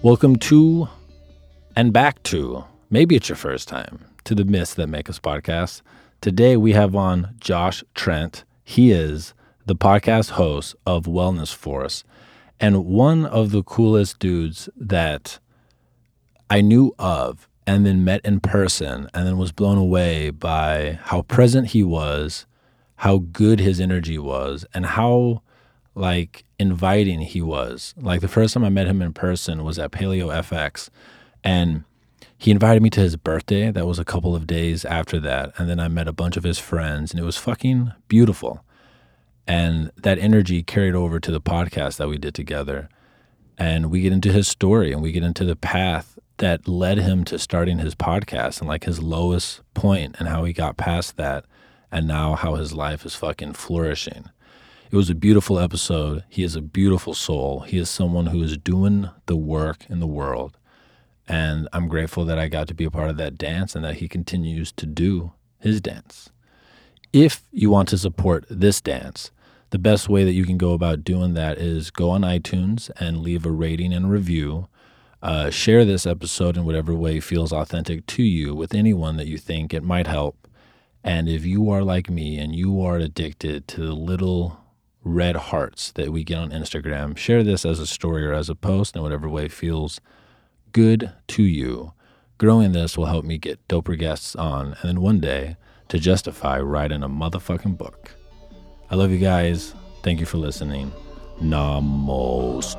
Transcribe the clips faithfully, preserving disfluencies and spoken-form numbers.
Welcome to and back to, maybe it's your first time, to the Myths That Make Us podcast. Today we have on Josh Trent. He is the podcast host of Wellness Force and one of the coolest dudes that I knew of and then met in person and then was blown away by how present he was, how good his energy was, and how like inviting he was. Like the first time I met him in person was at Paleo F X, and he invited me to his birthday. That was a couple of days after that. And then I met a bunch of his friends, and it was fucking beautiful. And that energy carried over to the podcast that we did together. And we get into his story, and we get into the path that led him to starting his podcast and like his lowest point and how he got past that, and now how his life is fucking flourishing. It was a beautiful episode. He is a beautiful soul. He is someone who is doing the work in the world. And I'm grateful that I got to be a part of that dance and that he continues to do his dance. If you want to support this dance, the best way that you can go about doing that is go on iTunes and leave a rating and review. Uh, share this episode in whatever way feels authentic to you with anyone that you think it might help. And if you are like me and you are addicted to the little red hearts that we get on Instagram, share this as a story or as a post in whatever way feels good to you. Growing this will help me get doper guests on, and then one day, to justify writing a motherfucking book. I love you guys. Thank you for listening. Namaste.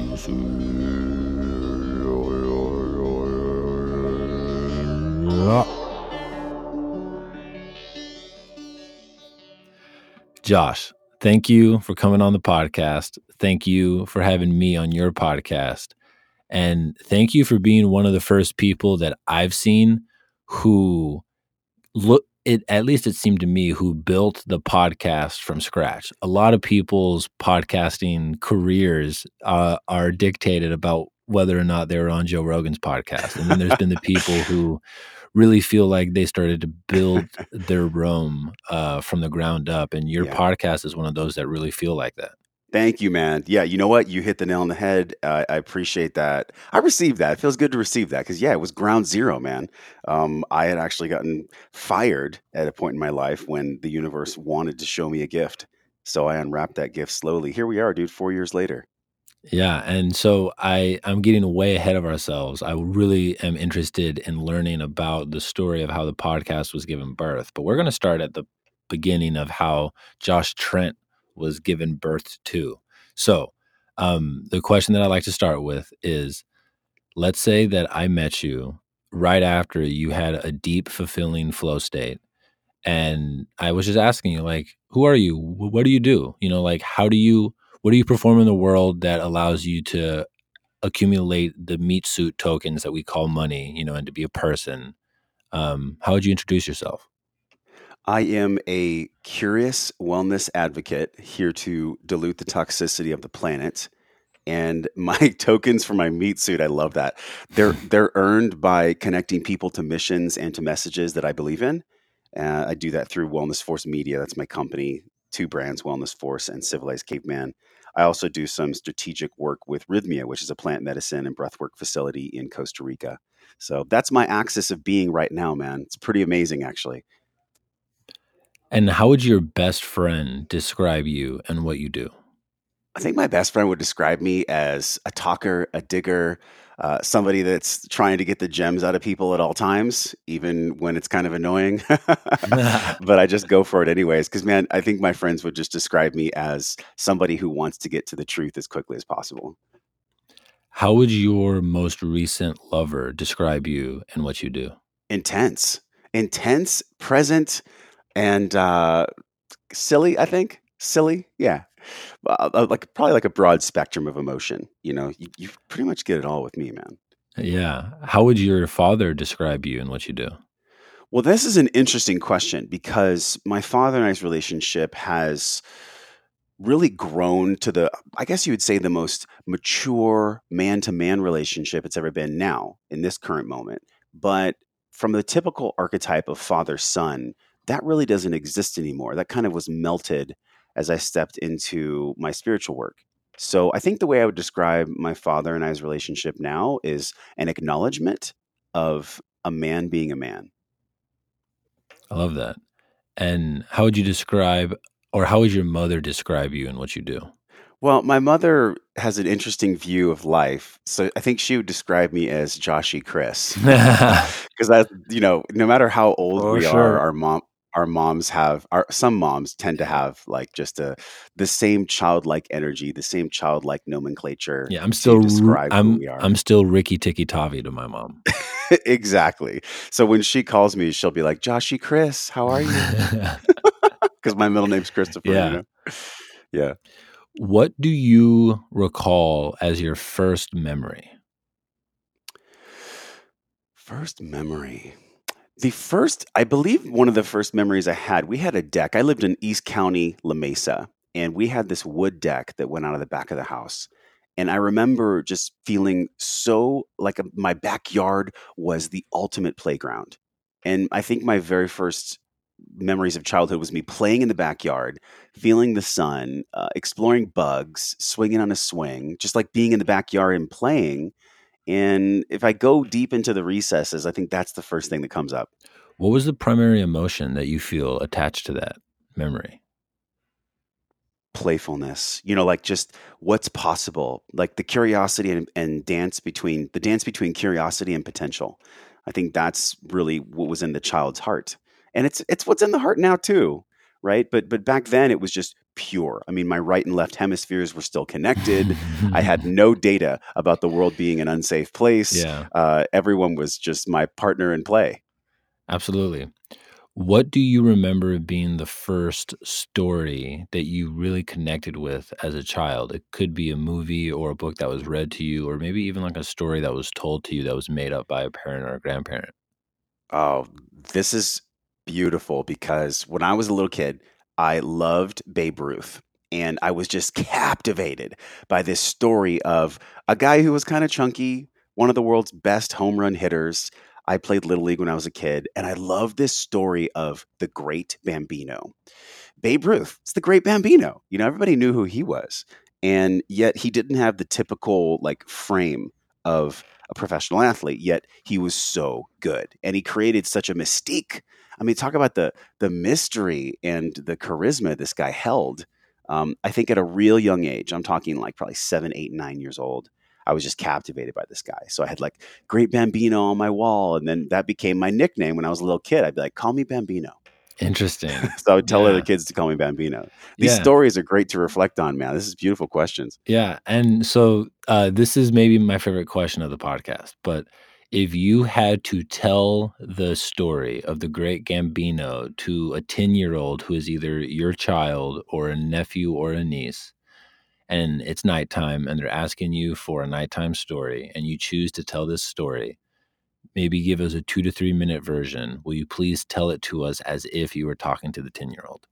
Josh, thank you for coming on the podcast. Thank you for having me on your podcast. And thank you for being one of the first people that I've seen who look it, at least it seemed to me, who built the podcast from scratch. A lot of people's podcasting careers uh, are dictated about whether or not they were on Joe Rogan's podcast. And then there's been the people who really feel like they started to build their Rome uh, from the ground up. And your Yeah. podcast is one of those that really feel like that. Thank you, man. Yeah, you know what? You hit the nail on the head. Uh, I appreciate that. I received that. It feels good to receive that because, yeah, it was ground zero, man. Um, I had actually gotten fired at a point in my life when the universe wanted to show me a gift. So I unwrapped that gift slowly. Here we are, dude, four years later. Yeah, and so I I'm getting way ahead of ourselves. I really am interested in learning about the story of how the podcast was given birth, but we're going to start at the beginning of how Josh Trent was given birth to. So, um, the question that I like to start with is, let's say that I met you right after you had a deep, fulfilling flow state, and I was just asking you, like, who are you? Wh- What do you do? You know, like, how do you, what do you perform in the world that allows you to accumulate the meat suit tokens that we call money, you know, and to be a person? Um, how would you introduce yourself? I am a curious wellness advocate here to dilute the toxicity of the planet. And my tokens for my meat suit, I love that. They're they're earned by connecting people to missions and to messages that I believe in. Uh, I do that through Wellness Force Media. That's my company, two brands, Wellness Force and Civilized Caveman. I also do some strategic work with Rhythmia, which is a plant medicine and breathwork facility in Costa Rica. So that's my axis of being right now, man. It's pretty amazing, actually. And how would your best friend describe you and what you do? I think my best friend would describe me as a talker, a digger, uh, somebody that's trying to get the gems out of people at all times, even when it's kind of annoying. But I just go for it anyways. Because, man, I think my friends would just describe me as somebody who wants to get to the truth as quickly as possible. How would your most recent lover describe you and what you do? Intense, intense, present, and uh, silly, I think. Silly, yeah. Uh, uh, like probably like a broad spectrum of emotion. You know, you, you pretty much get it all with me, man. Yeah. How would your father describe you and what you do? Well, this is an interesting question because my father and I's relationship has really grown to the, I guess you would say, the most mature man to man relationship it's ever been now in this current moment. But from the typical archetype of father son, that really doesn't exist anymore. That kind of was melted as I stepped into my spiritual work. So I think the way I would describe my father and I's relationship now is an acknowledgement of a man being a man. I love that. And how would you describe, or how would your mother describe you and what you do? Well, my mother has an interesting view of life. So I think she would describe me as Joshy Chris. Because that, you know, no matter how old For we are, sure. our mom our moms have our some moms tend to have like just a the same childlike energy, the same childlike nomenclature Yeah, I'm to still R- describe who I'm we are. I'm still Ricky Tikki Tavi to my mom. Exactly. So when she calls me, she'll be like, Joshy Chris, how are you? Because my middle name's Christopher, you Yeah. know? Yeah. What do you recall as your first memory? First memory. The first, I believe one of the first memories I had, we had a deck. I lived in East County, La Mesa, and we had this wood deck that went out of the back of the house. And I remember just feeling so like a, my backyard was the ultimate playground. And I think my very first memories of childhood was me playing in the backyard, feeling the sun, uh, exploring bugs, swinging on a swing, just like being in the backyard and playing. And if I go deep into the recesses, I think that's the first thing that comes up. What was the primary emotion that you feel attached to that memory? Playfulness, you know, like just what's possible, like the curiosity and, and dance between the dance between curiosity and potential. I think that's really what was in the child's heart. And it's it's what's in the heart now too, right? But but back then it was just pure. I mean, my right and left hemispheres were still connected. I had no data about the world being an unsafe place. Yeah, Uh, everyone was just my partner in play. absolutely. What do you remember being the first story that you really connected with as a child? It could be a movie or a book that was read to you, or maybe even like a story that was told to you that was made up by a parent or a grandparent. Oh, this is beautiful because when I was a little kid, I loved Babe Ruth. And I was just captivated by this story of a guy who was kind of chunky, one of the world's best home run hitters. I played Little League when I was a kid, and I love this story of the great Bambino. Babe Ruth, it's the great Bambino. You know, everybody knew who he was. And yet he didn't have the typical like frame of a professional athlete, yet he was so good. And he created such a mystique. I mean, talk about the the mystery and the charisma this guy held. Um, I think at a real young age, I'm talking like probably seven, eight, nine years old, I was just captivated by this guy. So I had like Great Bambino on my wall. And then that became my nickname when I was a little kid. I'd be like, call me Bambino. Interesting. So I would tell other Yeah. kids to call me Bambino. These Yeah. stories are great to reflect on, man. This is beautiful questions. Yeah. And so uh, this is maybe my favorite question of the podcast, but if you had to tell the story of the great Gambino to a ten year old who is either your child or a nephew or a niece, and it's nighttime and they're asking you for a nighttime story, and you choose to tell this story, maybe give us a two to three minute version. Will you please tell it to us as if you were talking to the ten year old?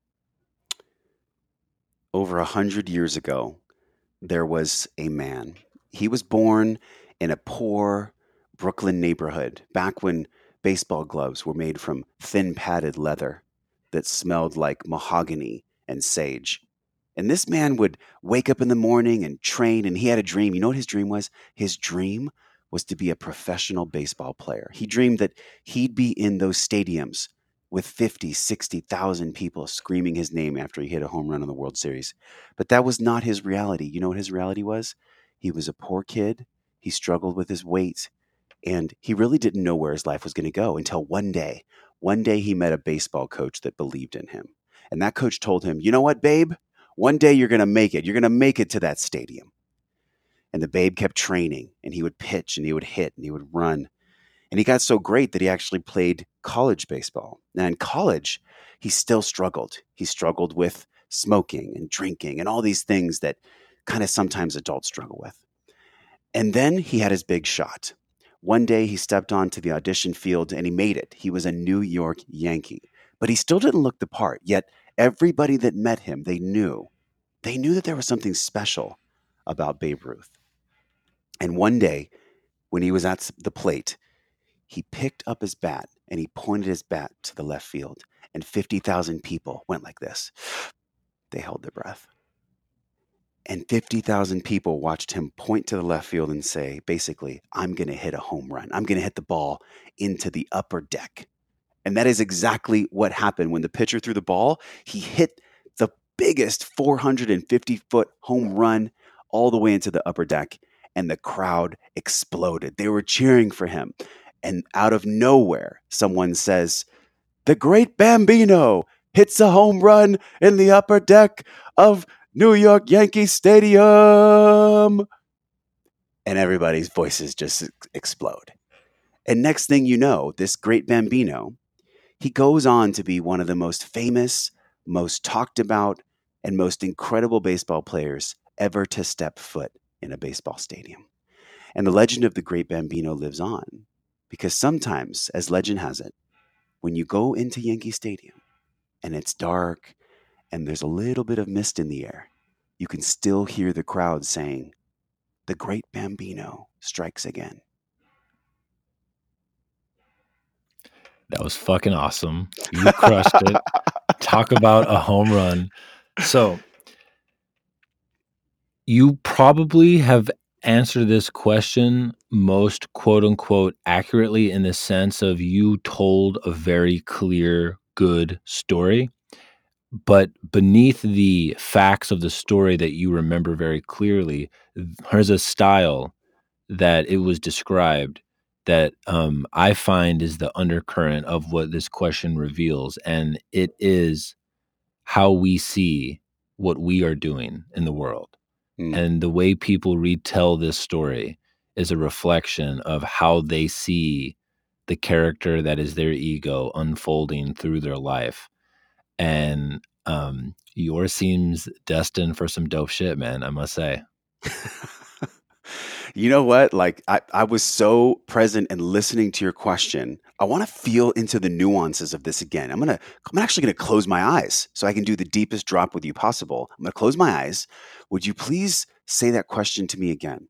Over a hundred years ago, there was a man. He was born in a poor Brooklyn neighborhood back when baseball gloves were made from thin padded leather that smelled like mahogany and sage. And this man would wake up in the morning and train, and he had a dream. You know what his dream was? His dream was to be a professional baseball player. He dreamed that he'd be in those stadiums with fifty, sixty thousand people screaming his name after he hit a home run in the World Series. But that was not his reality. You know what his reality was? He was a poor kid. He struggled with his weight, and he really didn't know where his life was going to go until one day. One day he met a baseball coach that believed in him. And that coach told him, you know what, babe? One day you're going to make it. You're going to make it to that stadium. And the babe kept training, and he would pitch and he would hit and he would run. And he got so great that he actually played college baseball. Now, in college, he still struggled. He struggled with smoking and drinking and all these things that kind of sometimes adults struggle with. And then he had his big shot. One day he stepped onto the audition field and he made it. He was a New York Yankee, but he still didn't look the part. Yet everybody that met him, they knew. They knew that there was something special about Babe Ruth. And one day when he was at the plate, he picked up his bat and he pointed his bat to the left field, and fifty thousand people went like this. They held their breath. And fifty thousand people watched him point to the left field and say, basically, I'm going to hit a home run. I'm going to hit the ball into the upper deck. And that is exactly what happened. When the pitcher threw the ball, he hit the biggest four hundred fifty foot home run all the way into the upper deck. And the crowd exploded. They were cheering for him. And out of nowhere, someone says, the great Bambino hits a home run in the upper deck of New York Yankee Stadium. And everybody's voices just explode. And next thing you know, this great Bambino, he goes on to be one of the most famous, most talked about, and most incredible baseball players ever to step foot in a baseball stadium. And the legend of the great Bambino lives on because sometimes, as legend has it, when you go into Yankee Stadium and it's dark and there's a little bit of mist in the air, you can still hear the crowd saying, the great Bambino strikes again. That was fucking awesome. You crushed it. Talk about a home run. So you probably have answered this question most quote unquote accurately in the sense of you told a very clear, good story. But beneath the facts of the story that you remember very clearly, there's a style that it was described that um, I find is the undercurrent of what this question reveals. And it is how we see what we are doing in the world. Mm. And the way people retell this story is a reflection of how they see the character that is their ego unfolding through their life. And um, yours seems destined for some dope shit, man, I must say. You know what? Like I, I was so present and listening to your question. I want to feel into the nuances of this again. I'm gonna I'm actually gonna close my eyes so I can do the deepest drop with you possible. I'm gonna close my eyes. Would you please say that question to me again?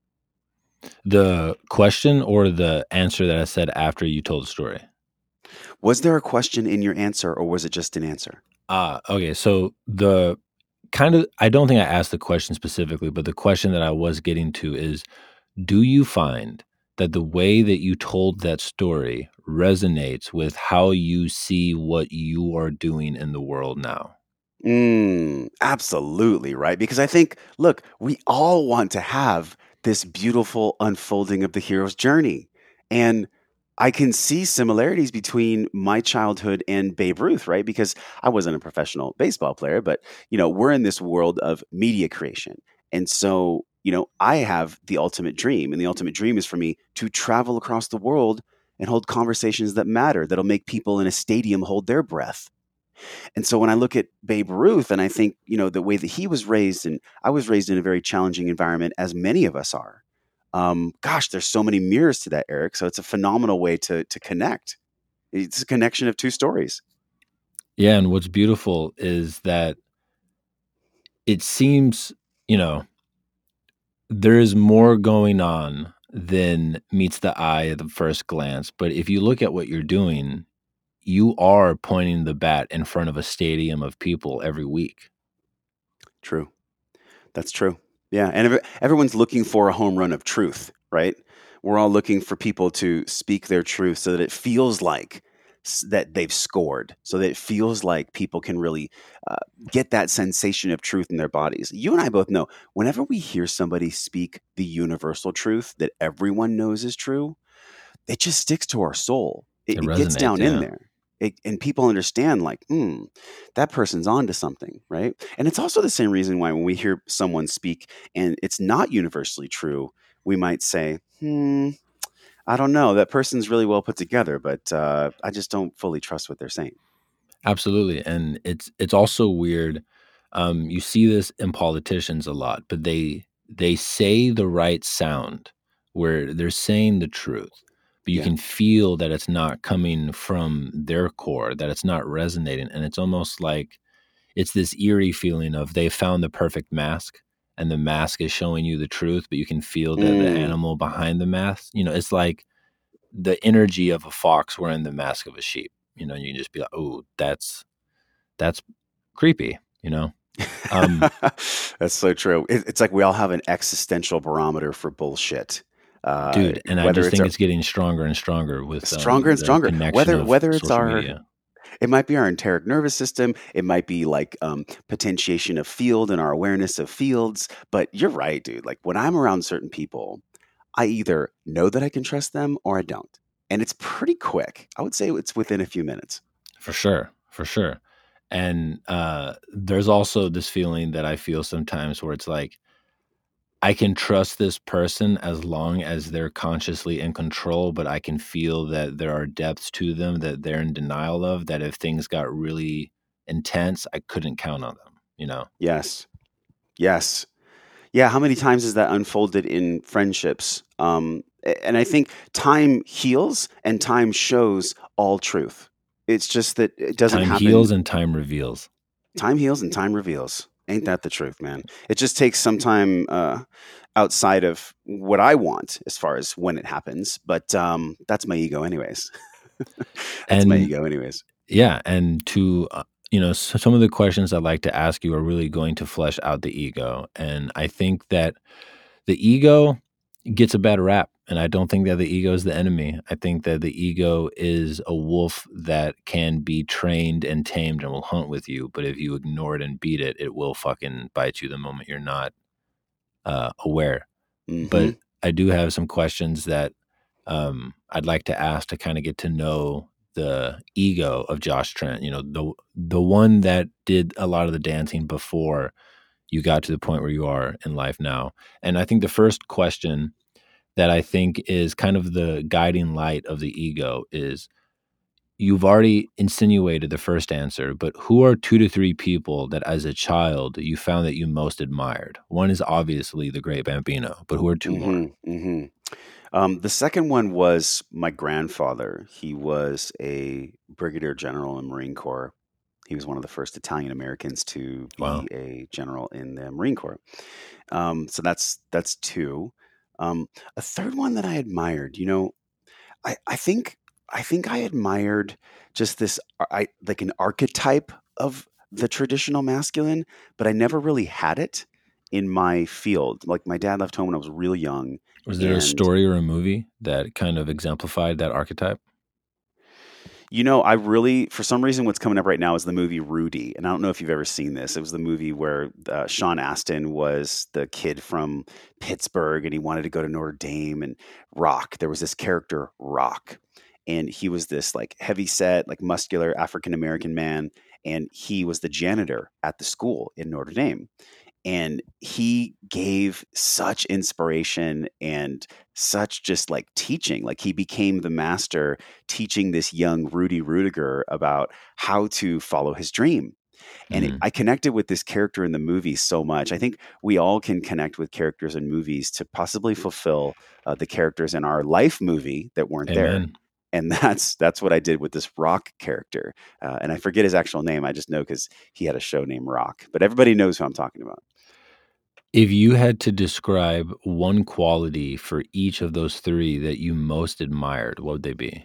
The question or the answer that I said after you told the story? Was there a question in your answer or was it just an answer? Ah, okay. So the kind of, I don't think I asked the question specifically, but the question that I was getting to is, do you find that the way that you told that story resonates with how you see what you are doing in the world now? Mm, absolutely, right? Because I think, look, we all want to have this beautiful unfolding of the hero's journey. And I can see similarities between my childhood and Babe Ruth, right? Because I wasn't a professional baseball player, but you know, we're in this world of media creation. And so, you know, I have the ultimate dream, and the ultimate dream is for me to travel across the world and hold conversations that matter, that'll make people in a stadium hold their breath. And so when I look at Babe Ruth and I think, you know, the way that he was raised, and I was raised in a very challenging environment, as many of us are. Um, gosh, there's so many mirrors to that, Eric. So it's a phenomenal way to to connect. It's a connection of two stories. Yeah, and what's beautiful is that it seems, you know, there is more going on than meets the eye at the first glance. But if you look at what you're doing, you are pointing the bat in front of a stadium of people every week. True. That's true. Yeah, and every, everyone's looking for a home run of truth, right? We're all looking for people to speak their truth so that it feels like s- that they've scored, so that it feels like people can really uh, get that sensation of truth in their bodies. You and I both know whenever we hear somebody speak the universal truth that everyone knows is true, it just sticks to our soul. It, It it gets resonates, down in yeah. there. It, and people understand, like, hmm, that person's on to something, right? And it's also the same reason why when we hear someone speak and it's not universally true, we might say, hmm, I don't know. That person's really well put together, but uh, I just don't fully trust what they're saying. Absolutely. And it's it's also weird. Um, you see this in politicians a lot, but they they say the right sound where they're saying the truth, but you Yeah. can feel that it's not coming from their core, that it's not resonating. And it's almost like it's this eerie feeling of they found the perfect mask and the mask is showing you the truth, but you can feel the the Mm, animal behind the mask. You know, it's like the energy of a fox wearing the mask of a sheep. You know, you can just be like, oh, that's that's creepy, you know? Um, That's so true. It, it's like we all have an existential barometer for bullshit. Uh, dude, and I whether just it's think our, it's getting stronger and stronger with stronger um, and the stronger, connection whether of whether it's social our media. it might be our enteric nervous system. It might be like um, potentiation of field and our awareness of fields. But you're right, dude. Like when I'm around certain people, I either know that I can trust them or I don't. And it's pretty quick. I would say it's within a few minutes. For sure, for sure. And uh, there's also this feeling that I feel sometimes where it's like, I can trust this person as long as they're consciously in control, but I can feel that there are depths to them that they're in denial of, that if things got really intense, I couldn't count on them, you know? Yes. Yes. Yeah. How many times has that unfolded in friendships? Um, a- and I think time heals and time shows all truth. It's just that it doesn't Time happen. heals and time reveals. Time heals and time reveals. Ain't that the truth, man? It just takes some time uh, outside of what I want as far as when it happens. But um, that's my ego, anyways. That's my And ego, anyways. yeah, and to, uh, you know, so some of the questions I'd like to ask you are really going to flesh out the ego. And I think that the ego gets a bad rap. And I don't think that the ego is the enemy. I think that the ego is a wolf that can be trained and tamed and will hunt with you. But if you ignore it and beat it, it will fucking bite you the moment you're not uh, aware. Hmm. But I do have some questions that um, I'd like to ask to kind of get to know the ego of Josh Trent. You know, the the one that did a lot of the dancing before you got to the point where you are in life now. And I think the first question that I think is kind of the guiding light of the ego is, you've already insinuated the first answer, but who are two to three people that as a child you found that you most admired? One is obviously the great Bambino, but who are two more? Hmm. Hmm. Um, the second one was my grandfather. He was a brigadier general in the Marine Corps. He was one of the first Italian Americans to Wow. be a general in the Marine Corps. Um, so that's that's two. Um, a third one that I admired, you know, I, I think I think I admired just this ar- I like an archetype of the traditional masculine, but I never really had it in my field. Like my dad left home when I was real young, Was there a and story or a movie that kind of exemplified that archetype? you know, I really, for some reason, what's coming up right now is the movie Rudy. And I don't know if you've ever seen this. It was the movie where uh, Sean Astin was the kid from Pittsburgh and he wanted to go to Notre Dame and Rock. There was this character, Rock. And he was this like heavy set, like muscular African American man. And he was the janitor at the school in Notre Dame, and he gave such inspiration and such just like teaching. Like he became the master teaching this young Rudy Rudiger about how to follow his dream. And it, Mm, I connected with this character in the movie so much. I think we all can connect with characters in movies to possibly fulfill uh, the characters in our life movie that weren't there. amen. And that's that's what I did with this Rock character. Uh, and I forget his actual name. I just know because he had a show named Rock. But everybody knows who I'm talking about. If you had to describe one quality for each of those three that you most admired, what would they be?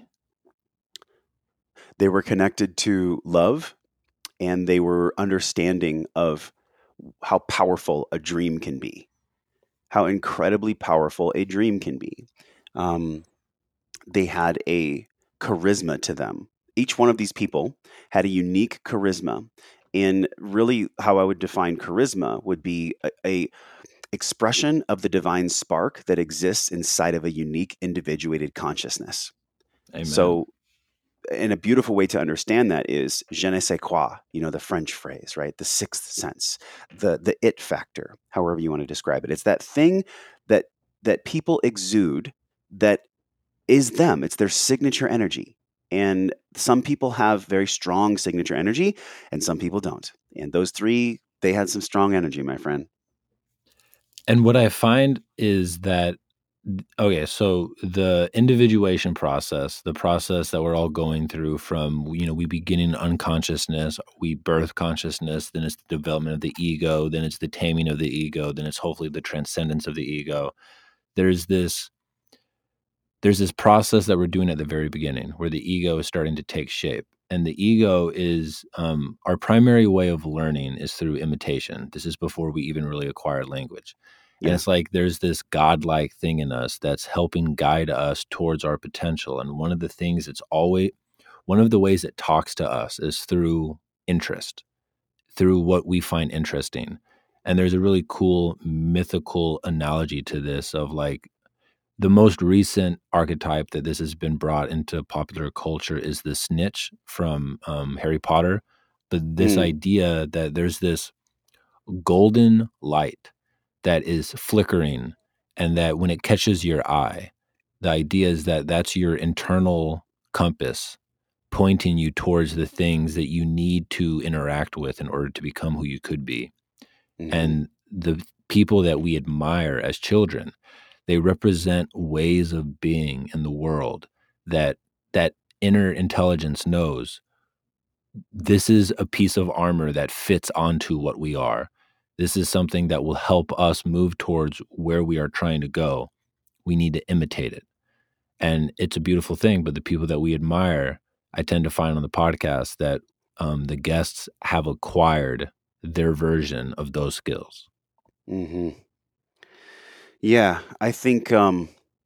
They were connected to love, and they were understanding of how powerful a dream can be, how incredibly powerful a dream can be. Um, they had a charisma to them. Each one of these people had a unique charisma. And really, how I would define charisma would be a, a expression of the divine spark that exists inside of a unique individuated consciousness. Amen. So and a beautiful way to understand that is je ne sais quoi, you know, the French phrase, right? The sixth sense, the the it factor, however you want to describe it. It's that thing that that people exude that is them. It's their signature energy. And some people have very strong signature energy and some people don't. And those three, they had some strong energy, my friend. And what I find is that, okay, so the individuation process, the process that we're all going through from, you know, we begin in unconsciousness, we birth consciousness, then it's the development of the ego, then it's the taming of the ego, then it's hopefully the transcendence of the ego. There's this there's this process that we're doing at the very beginning where the ego is starting to take shape. and the ego is um, our primary way of learning is through imitation. This is before we even really acquire language. And Yeah. it's like there's this godlike thing in us that's helping guide us towards our potential. And one of the things it's always, one of the ways it talks to us is through interest, through what we find interesting. And there's a really cool mythical analogy to this of like the most recent archetype that this has been brought into popular culture is the snitch from um, Harry Potter. But this Mm, idea that there's this golden light that is flickering, and that when it catches your eye, the idea is that that's your internal compass pointing you towards the things that you need to interact with in order to become who you could be. hmm And the people that we admire as children, they represent ways of being in the world that that inner intelligence knows this is a piece of armor that fits onto what we are. This is something that will help us move towards where we are trying to go. We need to imitate it. And it's a beautiful thing. But the people that we admire, I tend to find on the podcast that um, the guests have acquired their version of those skills. hmm Yeah, I think um,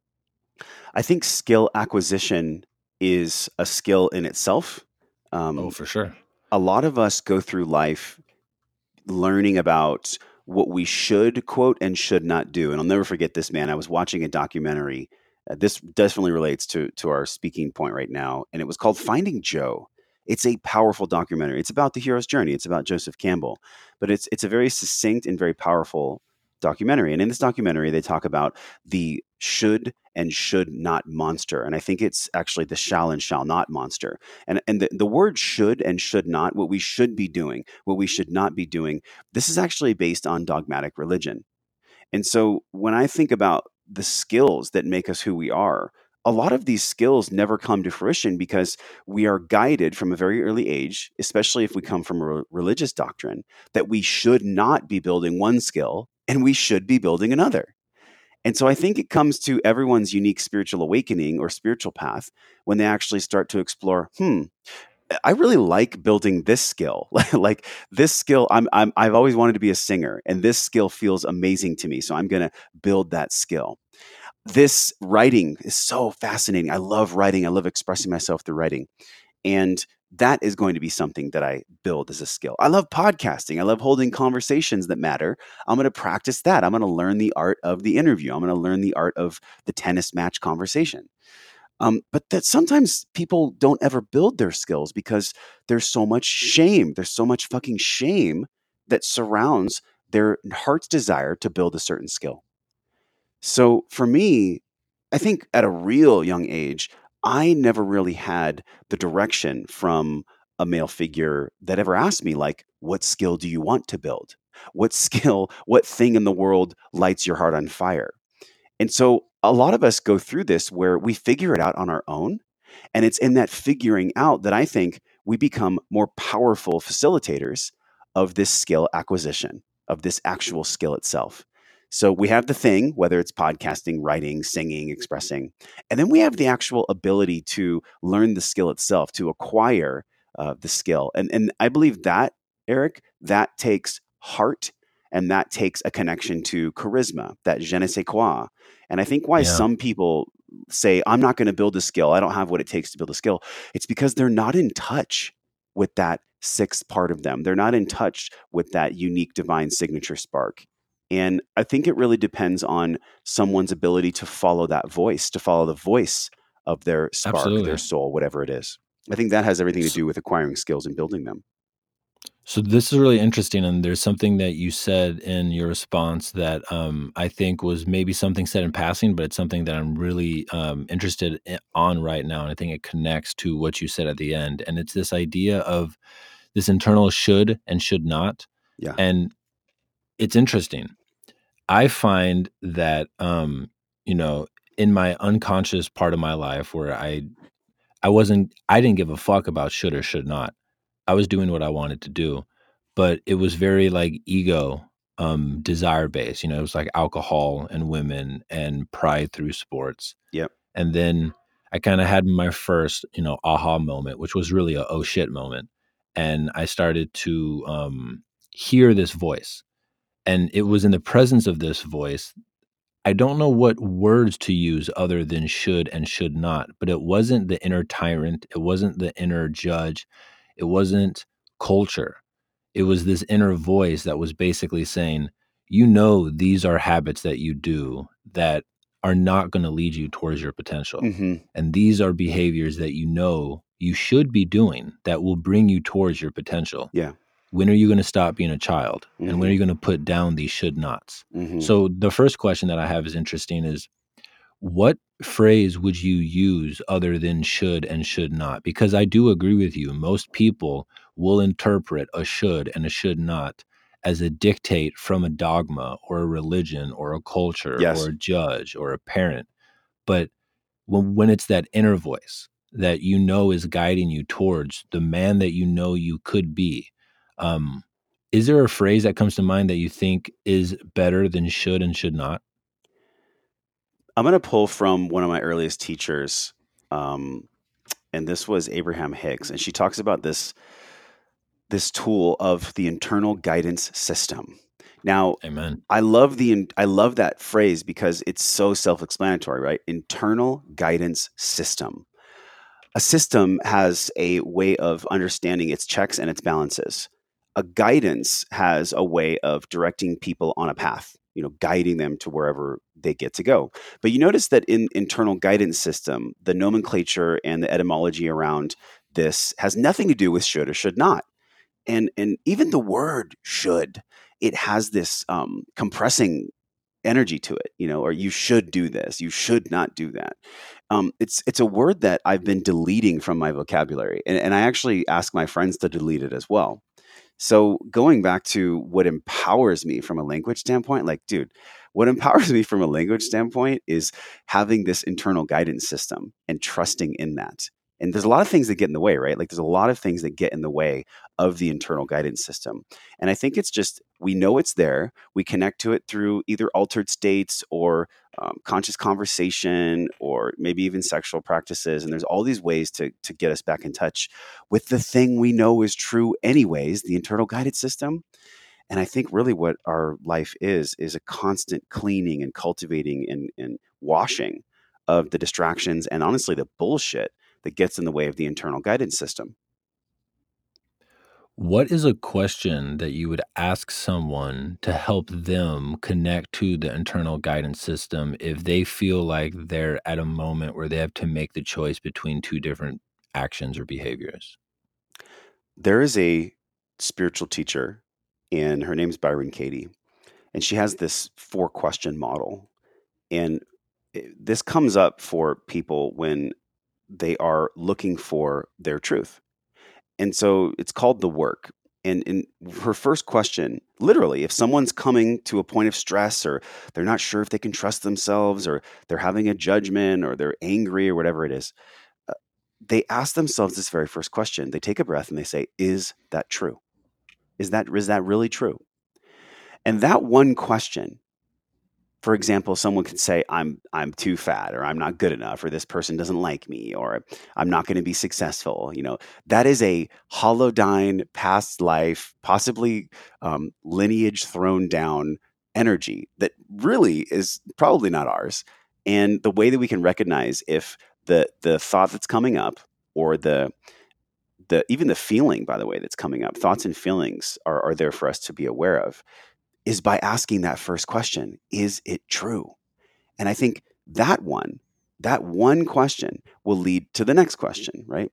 I think skill acquisition is a skill in itself. Oh, Um, for sure. a lot of us go through life learning about what we should quote and should not do. And I'll never forget this, man. I was watching a documentary. Uh, this definitely relates to to our speaking point right now, and it was called Finding Joe. It's a powerful documentary. It's about the hero's journey. It's about Joseph Campbell, but it's it's a very succinct and very powerful documentary. And in this documentary, they talk about the should and should not monster. And I think it's actually the shall and shall not monster. And and the, the word should and should not, what we should be doing, what we should not be doing, this is actually based on dogmatic religion. And so when I think about the skills that make us who we are, a lot of these skills never come to fruition because we are guided from a very early age, especially if we come from a re- religious doctrine, that we should not be building one skill and we should be building another. And so I think it comes to everyone's unique spiritual awakening or spiritual path when they actually start to explore, hmm, I really like building this skill. Like this skill, I'm, I'm I've always wanted to be a singer, and this skill feels amazing to me. So I'm going to build that skill. This writing is so fascinating. I love writing. I love expressing myself through writing, and that is going to be something that I build as a skill. I love podcasting. I love holding conversations that matter. I'm going to practice that. I'm going to learn the art of the interview. I'm going to learn the art of the tennis match conversation. Um, but that sometimes people don't ever build their skills because there's so much shame. There's so much fucking shame that surrounds their heart's desire to build a certain skill. So for me, I think at a real young age, I never really had the direction from a male figure that ever asked me, like, what skill do you want to build? What skill, what thing in the world lights your heart on fire? And so a lot of us go through this where we figure it out on our own. And it's in that figuring out that I think we become more powerful facilitators of this skill acquisition, of this actual skill itself. So we have the thing, whether it's podcasting, writing, singing, expressing, and then we have the actual ability to learn the skill itself, to acquire uh, the skill. And, and I believe that, Eric, that takes heart and that takes a connection to charisma, that je ne sais quoi. And I think why Yeah, some people say, I'm not going to build a skill, I don't have what it takes to build a skill, it's because they're not in touch with that sixth part of them. They're not in touch with that unique divine signature spark. And I think it really depends on someone's ability to follow that voice, to follow the voice of their spark, their absolutely. soul, whatever it is. I think that has everything to So, do with acquiring skills and building them. so this is really interesting, and there's something that you said in your response that um, I think was maybe something said in passing, but it's something that I'm really um, interested in, on right now, and I think it connects to what you said at the end. And it's this idea of this internal should and should not, Yeah. and it's interesting. I find that um, you know, in my unconscious part of my life where I I wasn't I didn't give a fuck about should or should not. I was doing what I wanted to do, but it was very like ego, um, desire based. You know, it was like alcohol and women and pride through sports. Yep. And then I kind of had my first, you know, aha moment, which was really a oh shit moment. And I started to um, hear this voice. And it was in the presence of this voice. I don't know what words to use other than should and should not, but it wasn't the inner tyrant. It wasn't the inner judge. It wasn't culture. It was this inner voice that was basically saying, you know, these are habits that you do that are not going to lead you towards your potential. hmm And these are behaviors that you know you should be doing that will bring you towards your potential. Yeah. When are you going to stop being a child? And when are hmm you going to put down these should nots? hmm So the first question that I have is interesting is, what phrase would you use other than should and should not? Because I do agree with you. Most people will interpret a should and a should not as a dictate from a dogma or a religion or a culture or Yes. a judge or a parent. But when, when it's that inner voice that you know is guiding you towards the man that you know you could be, um, is there a phrase that comes to mind that you think is better than should and should not? I'm going to pull from one of my earliest teachers, um, and this was Abraham Hicks, and she talks about this this tool of the internal guidance system. Now, Amen. I love the I love that phrase because it's so self-explanatory, right? Internal guidance system. A system has a way of understanding its checks and its balances. A guidance has a way of directing people on a path, you know, guiding them to wherever they get to go. But you notice that in internal guidance system, the nomenclature and the etymology around this has nothing to do with should or should not. And and even the word should, it has this um, compressing energy to it, you know, or you should do this, you should not do that. Um, it's it's a word that I've been deleting from my vocabulary, and, and I actually ask my friends to delete it as well. So going back to what empowers me from a language standpoint, like, dude, what empowers me from a language standpoint is having this internal guidance system and trusting in that. And there's a lot of things that get in the way, right? Like there's a lot of things that get in the way of the internal guidance system. And I think it's just, we know it's there. We connect to it through either altered states or um, conscious conversation or maybe even sexual practices. And there's all these ways to, to get us back in touch with the thing we know is true anyways, the internal guidance system. And I think really what our life is, is a constant cleaning and cultivating and, and washing of the distractions and honestly the bullshit that gets in the way of the internal guidance system. What is a question that you would ask someone to help them connect to the internal guidance system if they feel like they're at a moment where they have to make the choice between two different actions or behaviors? There is a spiritual teacher, and her name's Byron Katie, and she has this four question model. And it- this comes up for people when they are looking for their truth. And so it's called the work. And in her first question, literally, if someone's coming to a point of stress or they're not sure if they can trust themselves or they're having a judgment or they're angry or whatever it is, uh, they ask themselves this very first question. They take a breath and they say, is that true? Is that is that really true? And that one question, for example, someone could say, I'm I'm too fat, or I'm not good enough, or this person doesn't like me, or I'm not going to be successful. You know, that is a holodyne, past life, possibly um, lineage thrown down energy that really is probably not ours. And the way that we can recognize if the the thought that's coming up, or the the even the feeling, by the way, that's coming up, thoughts and feelings are, are there for us to be aware of, is by asking that first question, is it true? And I think that one, that one question will lead to the next question, right?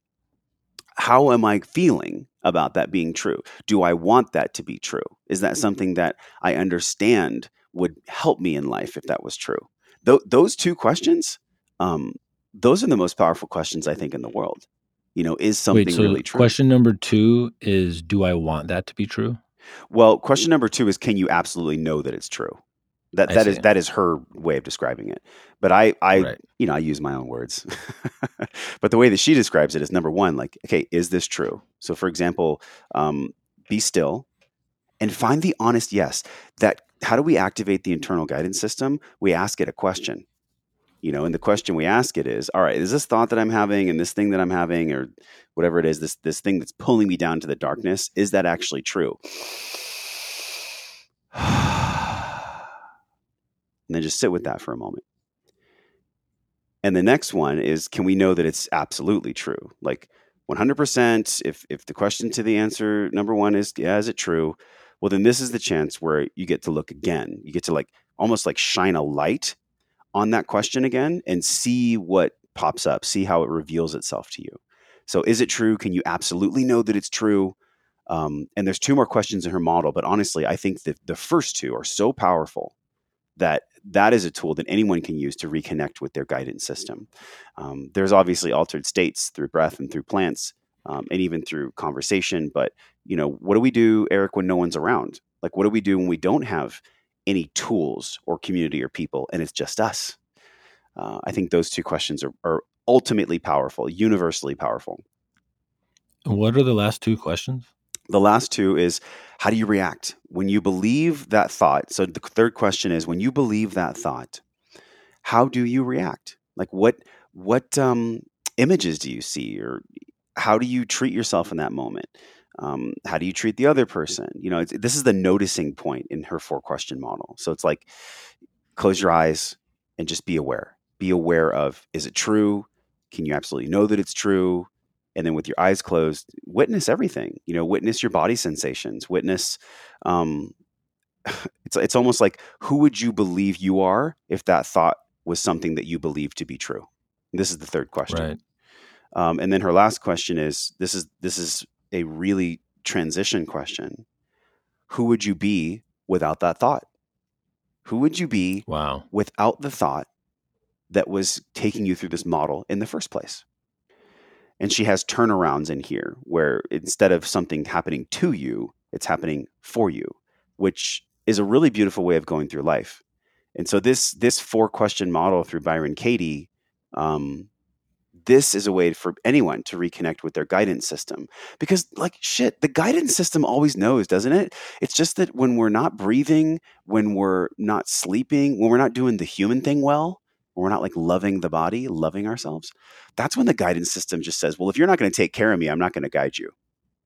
How am I feeling about that being true? Do I want that to be true? Is that something that I understand would help me in life if that was true? Th- those two questions, um, those are the most powerful questions I think in the world. You know, is Wait, something so really true? question number two is, do I want that to be true? Well, question number two is, can you absolutely know that it's true? That I that is see. that is her way of describing it. But I I Right. you know I use my own words. But the way that she describes it is, number one, like, okay, is this true? So for example, um, be still and find the honest yes. That, how do we activate the internal guidance system? We ask it a question. You know, and the question we ask it is, all right, is this thought that I'm having and this thing that I'm having or whatever it is, this this thing that's pulling me down to the darkness, is that actually true? And then just sit with that for a moment. And the next one is, can we know that it's absolutely true? Like one hundred percent, if if the question to the answer number one is, yeah, is it true? Well, then this is the chance where you get to look again. You get to like almost like shine a light on that question again and see what pops up, see how it reveals itself to you. So is it true? Can you absolutely know that it's true? Um, and there's two more questions in her model, but honestly, I think that the first two are so powerful that that is a tool that anyone can use to reconnect with their guidance system. Um, there's obviously altered states through breath and through plants, um, and even through conversation. But you know, what do we do, Eric, when no one's around? Like, what do we do when we don't have any tools or community or people, and it's just us? Uh, I think those two questions are, are ultimately powerful, universally powerful. What are the last two questions? The last two is, how do you react when you believe that thought? So the third question is, when you believe that thought, how do you react? Like what what um, images do you see, or how do you treat yourself in that moment? Um, how do you treat the other person? You know, it's, this is the noticing point in her four question model. So it's like, close your eyes and just be aware. Be aware of, is it true? Can you absolutely know that it's true? And then with your eyes closed, witness everything. You know, witness your body sensations. Witness. Um, it's it's almost like, who would you believe you are if that thought was something that you believe to be true? This is the third question. Right. Um, and then her last question is, this is this is a really transition question. Who would you be without that thought? Who would you be Wow. without the thought that was taking you through this model in the first place? And she has turnarounds in here where instead of something happening to you, it's happening for you, which is a really beautiful way of going through life. And so this this four question model through Byron Katie, um, this is a way for anyone to reconnect with their guidance system. Because like shit, the guidance system always knows, doesn't it? It's just that when we're not breathing, when we're not sleeping, when we're not doing the human thing well, when we're not like loving the body, loving ourselves, that's when the guidance system just says, well, if you're not going to take care of me, I'm not going to guide you.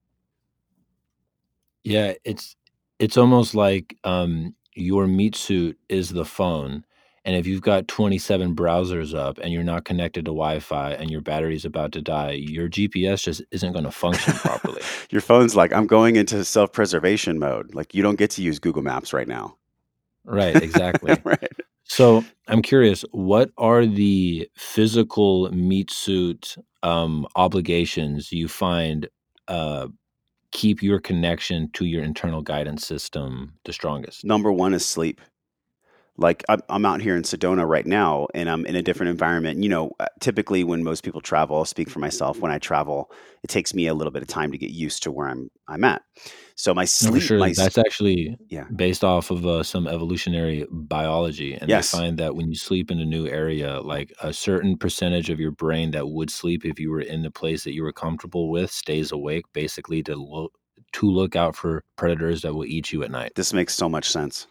Yeah, it's it's almost like um, your meat suit is the phone, and if you've got twenty-seven browsers up and you're not connected to Wi-Fi and your battery's about to die, your G P S just isn't going to function properly. Your phone's like, I'm going into self-preservation mode. Like, you don't get to use Google Maps right now. Right, exactly. Right. So I'm curious, what are the physical meat suit um, obligations you find uh, keep your connection to your internal guidance system the strongest? Number one is sleep. Like I'm, I'm out here in Sedona right now and I'm in a different environment. You know, uh, typically when most people travel, I'll speak for myself. When I travel, it takes me a little bit of time to get used to where I'm I'm at. So my No, for sleep, sure. my s- That's actually yeah, based off of uh, some evolutionary biology. And they yes, find that when you sleep in a new area, like a certain percentage of your brain that would sleep if you were in the place that you were comfortable with stays awake, basically to look to look out for predators that will eat you at night. this makes so much sense.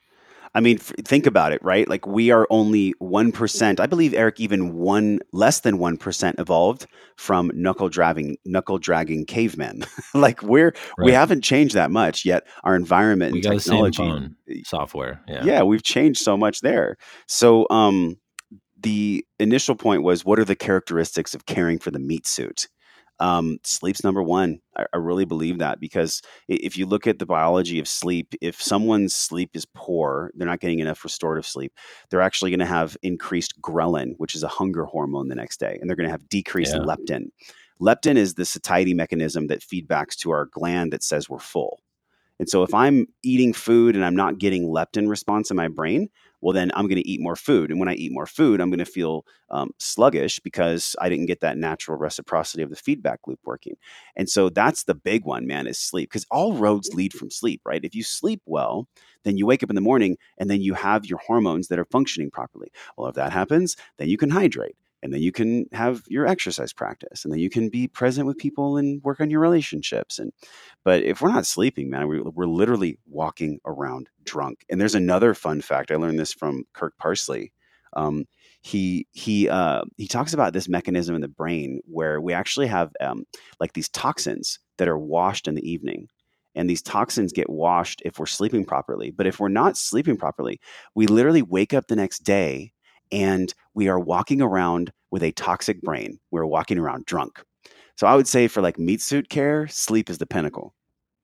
I mean, f- think about it, right? Like we are only one percent. I believe, Eric, even one less than one percent evolved from knuckle dragging knuckle dragging cavemen. Like we're we Right. haven't changed that much yet. Our environment We and got the same technology, phone software. Yeah. yeah, we've changed so much there. So, um, the initial point was, what are the characteristics of caring for the meat suit? Um, sleep's number one. I, I really believe that because i- if you look at the biology of sleep, if someone's sleep is poor, they're not getting enough restorative sleep, they're actually going to have increased ghrelin, which is a hunger hormone the next day, and they're going to have decreased Yeah. leptin. Leptin is the satiety mechanism that feedbacks to our gland that says we're full. And so if I'm eating food and I'm not getting leptin response in my brain, well, then I'm going to eat more food. And when I eat more food, I'm going to feel um, sluggish because I didn't get that natural reciprocity of the feedback loop working. And so that's the big one, man, is sleep. Because all roads lead from sleep, right? If you sleep well, then you wake up in the morning and then you have your hormones that are functioning properly. Well, if that happens, then you can hydrate. And then you can have your exercise practice, and then you can be present with people and work on your relationships. And but if we're not sleeping, man, we, we're literally walking around drunk. And there's another fun fact. I learned this from Kirk Parsley. Um, he he uh, he talks about this mechanism in the brain where we actually have um, like these toxins that are washed in the evening. And these toxins get washed if we're sleeping properly. But if we're not sleeping properly, we literally wake up the next day and we are walking around with a toxic brain. We're walking around drunk. So I would say for like meat suit care, sleep is the pinnacle.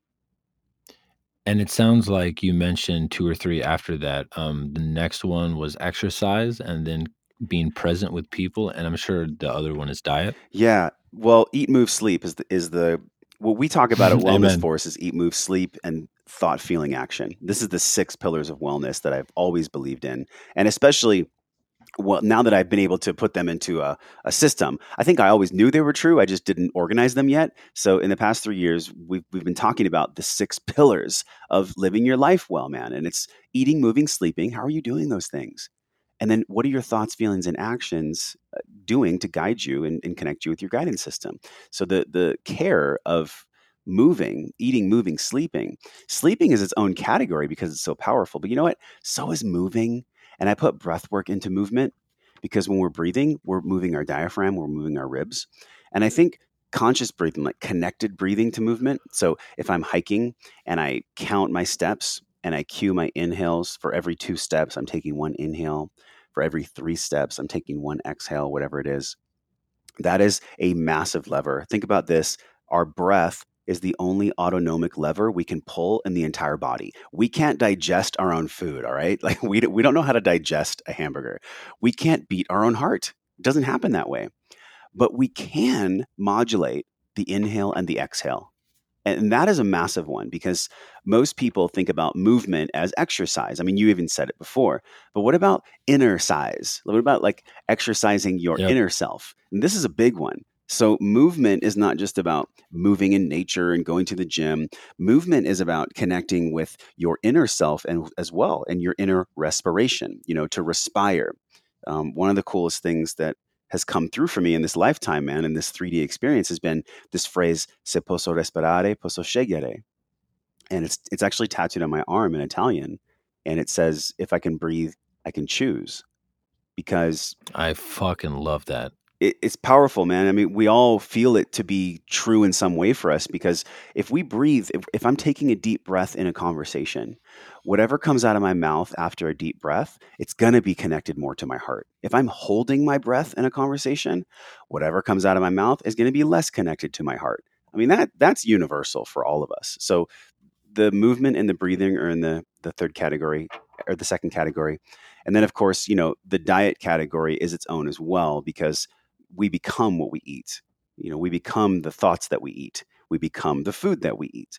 And it sounds like you mentioned two or three after that. Um, the next one was exercise and then being present with people. And I'm sure the other one is diet. Yeah. Well, eat, move, sleep is the, is the what we talk about at Wellness Amen. Force is eat, move, sleep, and thought, feeling, action. This is the six pillars of wellness that I've always believed in, and especially well, now that I've been able to put them into a, a system. I think I always knew they were true. I just didn't organize them yet. So in the past three years, we've we've been talking about the six pillars of living your life well, man. And it's eating, moving, sleeping. How are you doing those things? And then what are your thoughts, feelings, and actions uh, doing to guide you and, and connect you with your guidance system? So the the care of moving, eating, moving, sleeping. Sleeping is its own category because it's so powerful. But you know what? So is moving. And I put breath work into movement because when we're breathing, we're moving our diaphragm, we're moving our ribs. And I think conscious breathing, like connected breathing to movement. So if I'm hiking and I count my steps and I cue my inhales, for every two steps, I'm taking one inhale. For every three steps, I'm taking one exhale, whatever it is. That is a massive lever. Think about this. Our breath is the only autonomic lever we can pull in the entire body. We can't digest our own food, all right? Like we, we don't know how to digest a hamburger. We can't beat our own heart. It doesn't happen that way. But we can modulate the inhale and the exhale. And that is a massive one because most people think about movement as exercise. I mean, you even said it before, but what about inner size? What about like exercising your Yep. inner self? And this is a big one. So, movement is not just about moving in nature and going to the gym. Movement is about connecting with your inner self and as well, and your inner respiration, you know, to respire. Um, one of the coolest things that has come through for me in this lifetime, man, in this three D experience has been this phrase, se posso respirare, posso scegliere. And it's it's actually tattooed on my arm in Italian. And it says, if I can breathe, I can choose. Because I fucking love that. it, it's powerful, man. I mean, we all feel it to be true in some way for us because if we breathe, if, if I'm taking a deep breath in a conversation, whatever comes out of my mouth after a deep breath, it's going to be connected more to my heart. If I'm holding my breath in a conversation, whatever comes out of my mouth is going to be less connected to my heart. I mean, that that's universal for all of us. So the movement and the breathing are in the the third category or the second category. And then of course, you know, the diet category is its own as well because we become what we eat. You know, we become the thoughts that we eat. We become the food that we eat.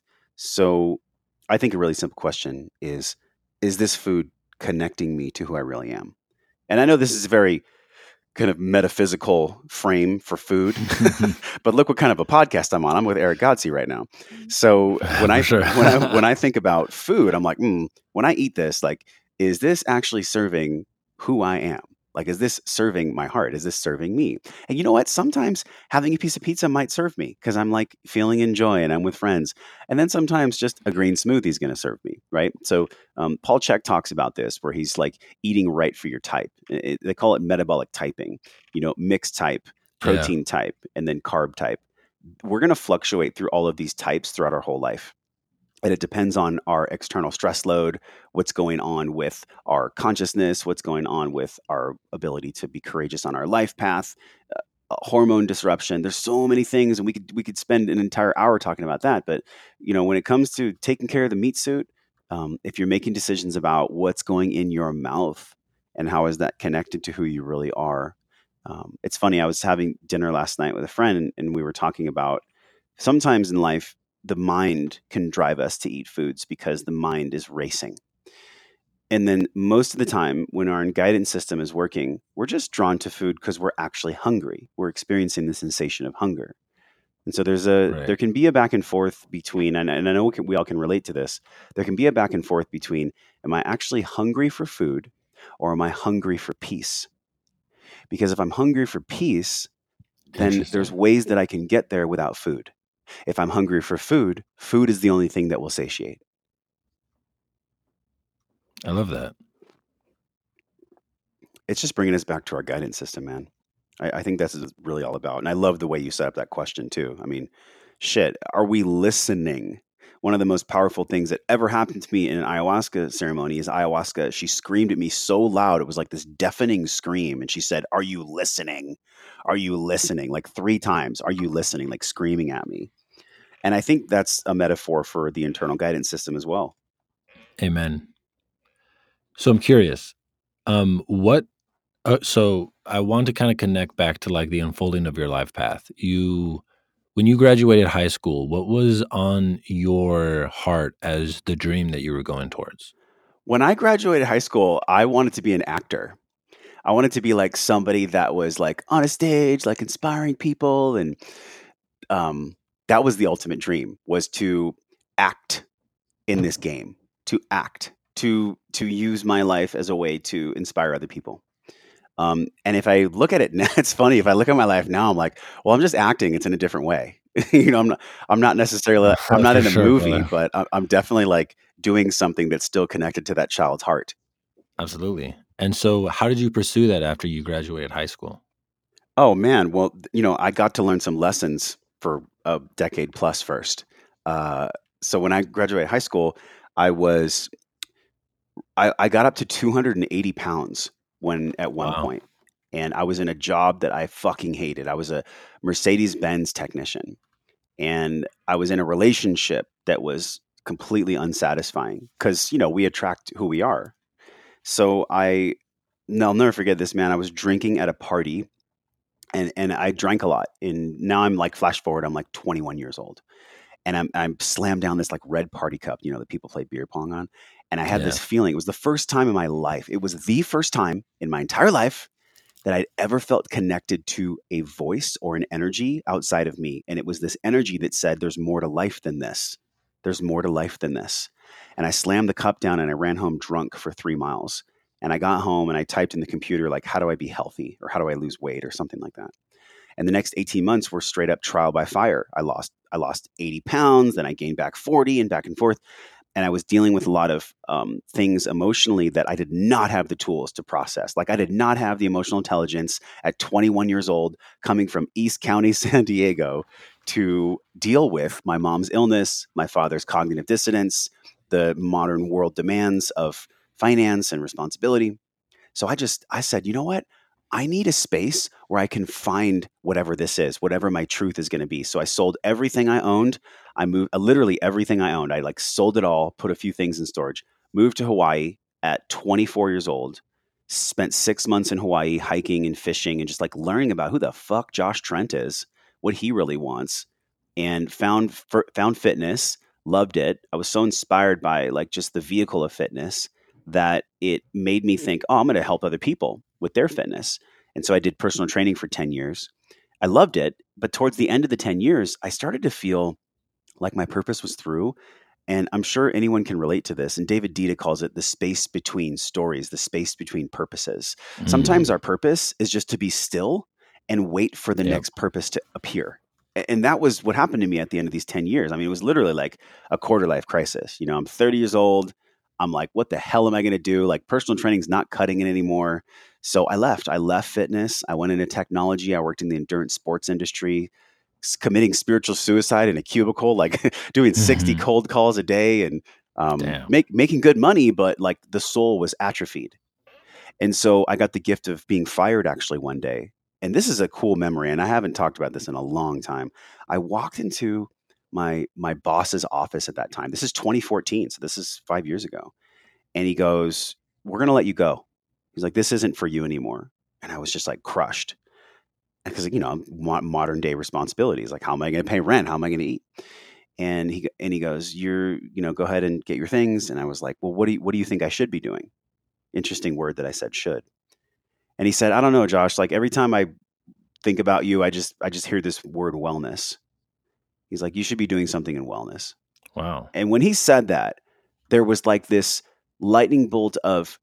So I think a really simple question is is this food connecting me to who I really am? And I know this is a very kind of metaphysical frame for food. But look what kind of a podcast I'm on. I'm with Eric Godsey right now. So when I sure. when I when I think about food, I'm like, mm, when I eat this, like, is this actually serving who I am? Like, is this serving my heart? Is this serving me? And you know what? Sometimes having a piece of pizza might serve me because I'm like feeling in joy and I'm with friends. And then sometimes just a green smoothie is going to serve me, right? So um, Paul Chek talks about this where he's like eating right for your type. It, they call it metabolic typing, you know, mixed type, protein yeah. type, and then carb type. We're going to fluctuate through all of these types throughout our whole life. And it depends on our external stress load, what's going on with our consciousness, what's going on with our ability to be courageous on our life path, uh, hormone disruption. There's so many things, and we could we could spend an entire hour talking about that. But you know, when it comes to taking care of the meat suit, um, if you're making decisions about what's going in your mouth and how is that connected to who you really are, um, it's funny. I was having dinner last night with a friend, and, and we were talking about sometimes in life the mind can drive us to eat foods because the mind is racing. And then most of the time when our guidance system is working, we're just drawn to food because we're actually hungry. We're experiencing the sensation of hunger. And so there's a right. there can be a back and forth between, and, and I know we, can, we all can relate to this, there can be a back and forth between, am I actually hungry for food or am I hungry for peace? Because if I'm hungry for peace, then there's ways that I can get there without food. If I'm hungry for food, food is the only thing that will satiate. I love that. It's just bringing us back to our guidance system, man. I, I think that's what it's really all about. And I love the way you set up that question too. I mean, shit, are we listening? One of the most powerful things that ever happened to me in an ayahuasca ceremony is ayahuasca. She screamed at me so loud. It was like this deafening scream. And she said, "Are you listening? Are you listening?" Like three times. "Are you listening?" Like screaming at me. And I think that's a metaphor for the internal guidance system as well. Amen. So I'm curious, um, what, uh, so I want to kind of connect back to like the unfolding of your life path. You, when you graduated high school, what was on your heart as the dream that you were going towards? When I graduated high school, I wanted to be an actor. I wanted to be like somebody that was like on a stage, like inspiring people. And um, that was the ultimate dream, was to act in this game, to act, to to use my life as a way to inspire other people. Um, and if I look at it now, it's funny. If I look at my life now, I'm like, well, I'm just acting. It's in a different way. you know, I'm not. I'm not necessarily. I'm not For in a sure, movie, brother. but I- I'm definitely like doing something that's still connected to that child's heart. Absolutely. And so how did you pursue that after you graduated high school? Oh man, well, th- you know, I got to learn some lessons for a decade plus first. Uh, so when I graduated high school, I was I, I got up to two hundred eighty pounds when at one Wow. point, and I was in a job that I fucking hated. I was a Mercedes Benz technician, and I was in a relationship that was completely unsatisfying because you know we attract who we are. So I, no, I'll never forget this, man. I was drinking at a party, and and I drank a lot, and now I'm like flash forward, I'm like twenty-one years old, and I'm I'm slammed down this like red party cup, you know, that people play beer pong on. And I had Yeah. this feeling. It was the first time in my life. It was the first time in my entire life that I'd ever felt connected to a voice or an energy outside of me. And it was this energy that said, "There's more to life than this. There's more to life than this." And I slammed the cup down and I ran home drunk for three miles. And I got home and I typed in the computer, like, "How do I be healthy?" or "How do I lose weight?" or something like that. And the next eighteen months were straight up trial by fire. I lost I lost eighty pounds, then I gained back forty, and back and forth. And I was dealing with a lot of um, things emotionally that I did not have the tools to process. Like I did not have the emotional intelligence at twenty-one years old, coming from East County, San Diego, to deal with my mom's illness, my father's cognitive dissonance, the modern world demands of finance and responsibility. So I just, I said, you know what? I need a space where I can find whatever this is, whatever my truth is going to be. So I sold everything I owned. I moved uh, literally everything I owned. I like sold it all, put a few things in storage, moved to Hawaii at twenty-four years old, spent six months in Hawaii hiking and fishing and just like learning about who the fuck Josh Trent is, what he really wants, and found f- found fitness, loved it. I was so inspired by like just the vehicle of fitness that it made me think, oh, I'm going to help other people with their fitness. And so I did personal training for ten years. I loved it. But towards the end of the ten years, I started to feel like my purpose was through. And I'm sure anyone can relate to this. And David Dita calls it the space between stories, the space between purposes. Sometimes Mm. our purpose is just to be still and wait for the Yep. next purpose to appear. A- And that was what happened to me at the end of these ten years. I mean, it was literally like a quarter life crisis. You know, I'm thirty years old. I'm like, what the hell am I going to do? Like, personal training's not cutting it anymore. So I left. I left fitness. I went into technology. I worked in the endurance sports industry, s- committing spiritual suicide in a cubicle, like doing sixty Mhm. cold calls a day and um, Damn. make, making good money, but like the soul was atrophied. And so I got the gift of being fired actually one day. And this is a cool memory, and I haven't talked about this in a long time. I walked into my my boss's office at that time. This is twenty fourteen, so this is five years ago. And he goes, "We're going to let you go." He's like, "This isn't for you anymore." And I was just like crushed because you know mo- modern day responsibilities, like how am I going to pay rent? How am I going to eat? And he and he goes, "You're you know go ahead and get your things." And I was like, "Well, what do you what do you think I should be doing?" Interesting word that I said should. And he said, "I don't know, Josh. Like every time I think about you, I just I just hear this word wellness." He's like, "You should be doing something in wellness." Wow. And when he said that, there was like this lightning bolt of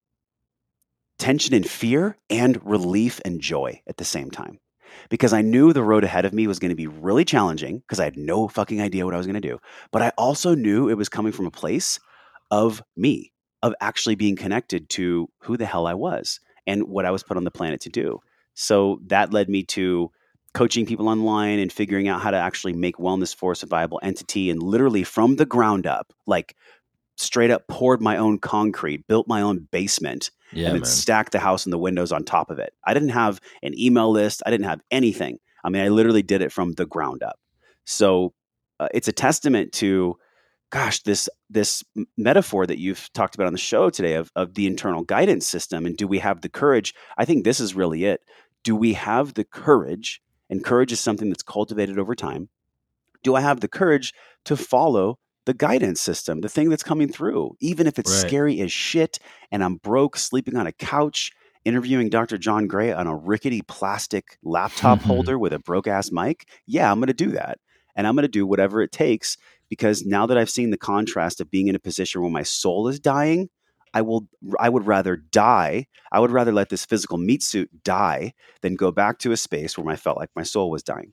tension and fear and relief and joy at the same time. Because I knew the road ahead of me was going to be really challenging because I had no fucking idea what I was going to do. But I also knew it was coming from a place of me, of actually being connected to who the hell I was and what I was put on the planet to do. So that led me to coaching people online and figuring out how to actually make Wellness Force a viable entity, and literally from the ground up, like straight up poured my own concrete, built my own basement, Yeah, and then man. stacked the house and the windows on top of it. I didn't have an email list. I didn't have anything. I mean, I literally did it from the ground up. So uh, it's a testament to, gosh, this this metaphor that you've talked about on the show today of, of the internal guidance system. And do we have the courage? I think this is really it. Do we have the courage? And courage is something that's cultivated over time. Do I have the courage to follow the guidance system, the thing that's coming through, even if it's Right. scary as shit and I'm broke, sleeping on a couch, interviewing Doctor John Gray on a rickety plastic laptop holder with a broke ass mic? Yeah, I'm going to do that. And I'm going to do whatever it takes, because now that I've seen the contrast of being in a position where my soul is dying, I will I would rather die. I would rather let this physical meat suit die than go back to a space where I felt like my soul was dying.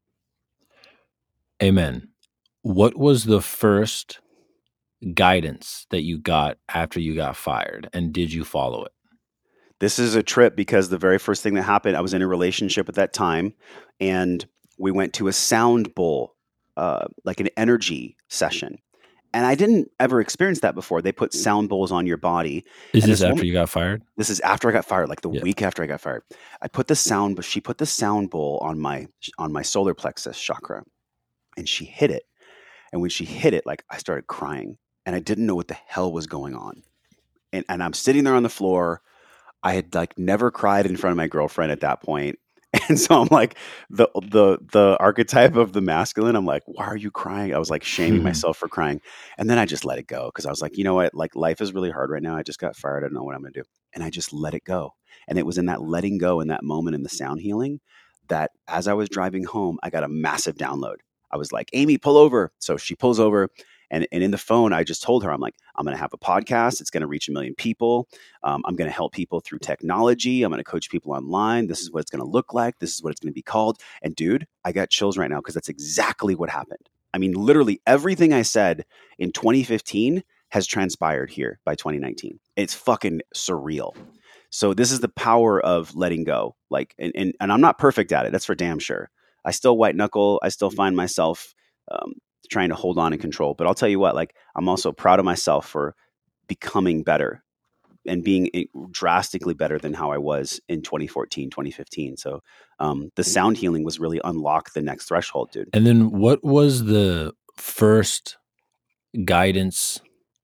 Amen. What was the first guidance that you got after you got fired, and did you follow it? This is a trip because the very first thing that happened, I was in a relationship at that time, and we went to a sound bowl, uh, like an energy session. And I didn't ever experience that before. They put sound bowls on your body. Is And this this after woman, you got fired? this is after I got fired, like the Yeah. week after I got fired. I put the sound, but she put the sound bowl on my on my solar plexus chakra, and she hit it. And when she hit it, like I started crying, and I didn't know what the hell was going on. And and I'm sitting there on the floor. I had like never cried in front of my girlfriend at that point. And so I'm like the the the archetype of the masculine. I'm like, why are you crying? I was like shaming myself for crying. And then I just let it go, because I was like, you know what? Like, life is really hard right now. I just got fired. I don't know what I'm gonna do. And I just let it go. And it was in that letting go, in that moment in the sound healing, that as I was driving home, I got a massive download. I was like, Amy, pull over. So she pulls over. And, and in the phone, I just told her, I'm like, I'm going to have a podcast. It's going to reach a million people. Um, I'm going to help people through technology. I'm going to coach people online. This is what it's going to look like. This is what it's going to be called. And dude, I got chills right now, because that's exactly what happened. I mean, literally everything I said in twenty fifteen has transpired here by twenty nineteen. It's fucking surreal. So this is the power of letting go. Like, and, and, and I'm not perfect at it. That's for damn sure. I still white knuckle. I still find myself um, trying to hold on and control. But I'll tell you what, like, I'm also proud of myself for becoming better and being drastically better than how I was in twenty fourteen, twenty fifteen. So um, the sound healing was really unlock the next threshold, dude. And then what was the first guidance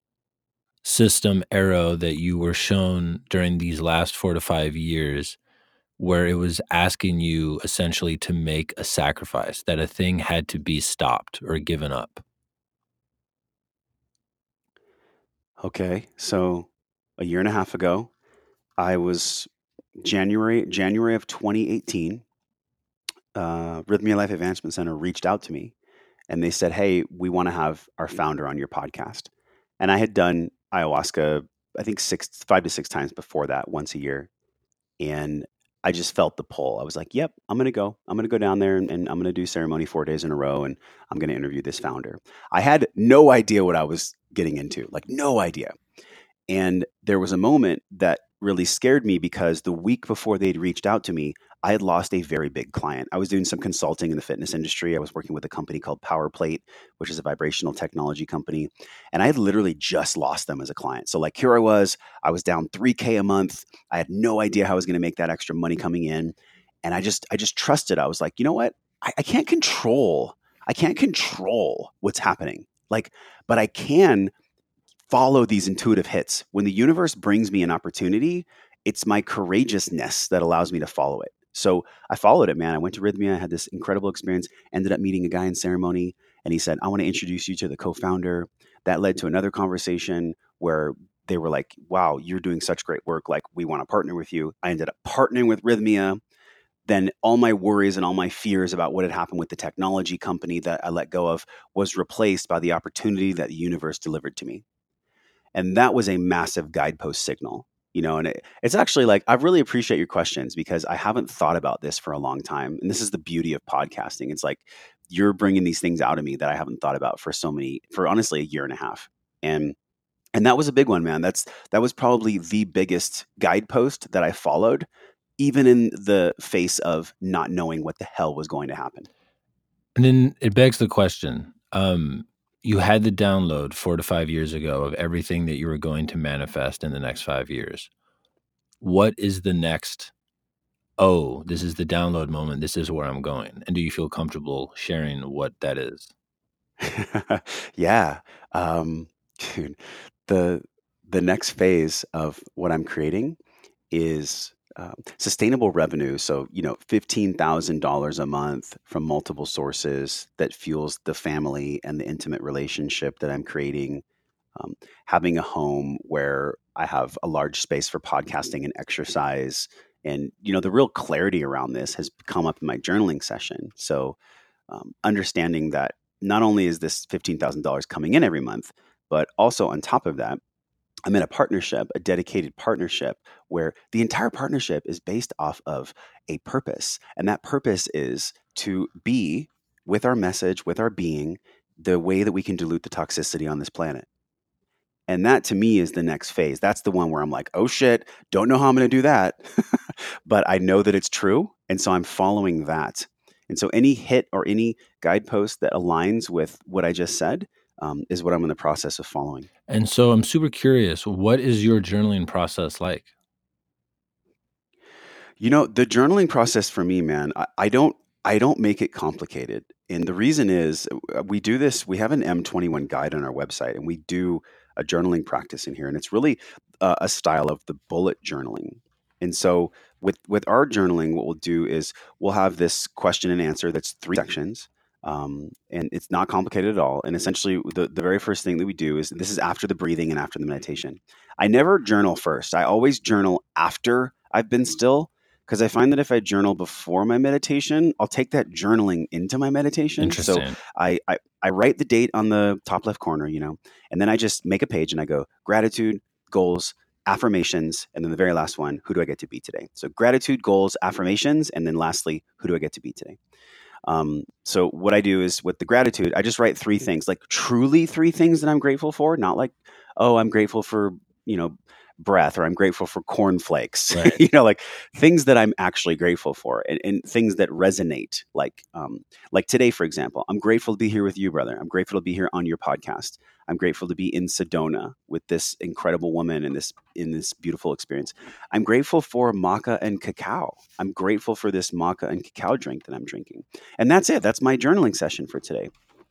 system arrow that you were shown during these last four to five years where it was asking you essentially to make a sacrifice, that a thing had to be stopped or given up? Okay. So a year and a half ago, I was January, January of twenty eighteen, uh, Rhythmia Life Advancement Center reached out to me, and they said, hey, we want to have our founder on your podcast. And I had done ayahuasca, I think six, five to six times before that, once a year. And I just felt the pull. I was like, yep, I'm going to go. I'm going to go down there, and, and I'm going to do ceremony four days in a row, and I'm going to interview this founder. I had no idea what I was getting into, like no idea. And there was a moment that really scared me, because the week before they'd reached out to me, I had lost a very big client. I was doing some consulting in the fitness industry. I was working with a company called PowerPlate, which is a vibrational technology company. And I had literally just lost them as a client. So like, here I was, I was down three K a month. I had no idea how I was going to make that extra money coming in. And I just, I just trusted. I was like, you know what? I, I can't control, I can't control what's happening. Like, but I can follow these intuitive hits. When the universe brings me an opportunity, it's my courageousness that allows me to follow it. So I followed it, man. I went to Rhythmia. I had this incredible experience, ended up meeting a guy in ceremony, and he said, I want to introduce you to the co-founder. That led to another conversation where they were like, wow, you're doing such great work. Like, we want to partner with you. I ended up partnering with Rhythmia. Then all my worries and all my fears about what had happened with the technology company that I let go of was replaced by the opportunity that the universe delivered to me. And that was a massive guidepost signal, you know, and it, it's actually like, I really appreciate your questions, because I haven't thought about this for a long time. And this is the beauty of podcasting. It's like, you're bringing these things out of me that I haven't thought about for so many, for honestly a year and a half. And And that was a big one, man. That's that was probably the biggest guidepost that I followed, even in the face of not knowing what the hell was going to happen. And then it begs the question, um, you had the download four to five years ago of everything that you were going to manifest in the next five years. What is the next, oh, this is the download moment, this is where I'm going? And do you feel comfortable sharing what that is? Yeah. Um, dude, the the next phase of what I'm creating is um, sustainable revenue. So, you know, fifteen thousand dollars a month from multiple sources that fuels the family and the intimate relationship that I'm creating. Um, having a home where I have a large space for podcasting and exercise. And, you know, the real clarity around this has come up in my journaling session. So, um, understanding that not only is this fifteen thousand dollars coming in every month, but also on top of that, I'm in a partnership, a dedicated partnership where the entire partnership is based off of a purpose. And that purpose is to be with our message, with our being, the way that we can dilute the toxicity on this planet. And that to me is the next phase. That's the one where I'm like, oh shit, don't know how I'm going to do that. But I know that it's true. And so I'm following that. And so any hit or any guidepost that aligns with what I just said um, is what I'm in the process of following. And so I'm super curious, what is your journaling process like? You know, the journaling process for me, man, I, I don't I don't make it complicated. And the reason is uh, we do this, we have an M twenty-one guide on our website and we do a journaling practice in here. And it's really uh, a style of the bullet journaling. And so with with our journaling, what we'll do is we'll have this question and answer that's three sections. Um, and it's not complicated at all. And essentially, the, the very first thing that we do is this is after the breathing and after the meditation. I never journal first. I always journal after I've been still because I find that if I journal before my meditation, I'll take that journaling into my meditation. So Interesting. I, I I write the date on the top left corner, you know, and then I just make a page and I go gratitude, goals, affirmations, and then the very last one, who do I get to be today? So gratitude, goals, affirmations, and then lastly, who do I get to be today? Um, so what I do is with the gratitude, I just write three things, like truly three things that I'm grateful for, not like, oh, I'm grateful for, you know, breath or I'm grateful for cornflakes, Right. you know, like things that I'm actually grateful for and, and things that resonate. Like, um, like today, for example, I'm grateful to be here with you, brother. I'm grateful to be here on your podcast. I'm grateful to be in Sedona with this incredible woman in this in this beautiful experience. I'm grateful for maca and cacao. I'm grateful for this maca and cacao drink that I'm drinking. And that's it. That's my journaling session for today.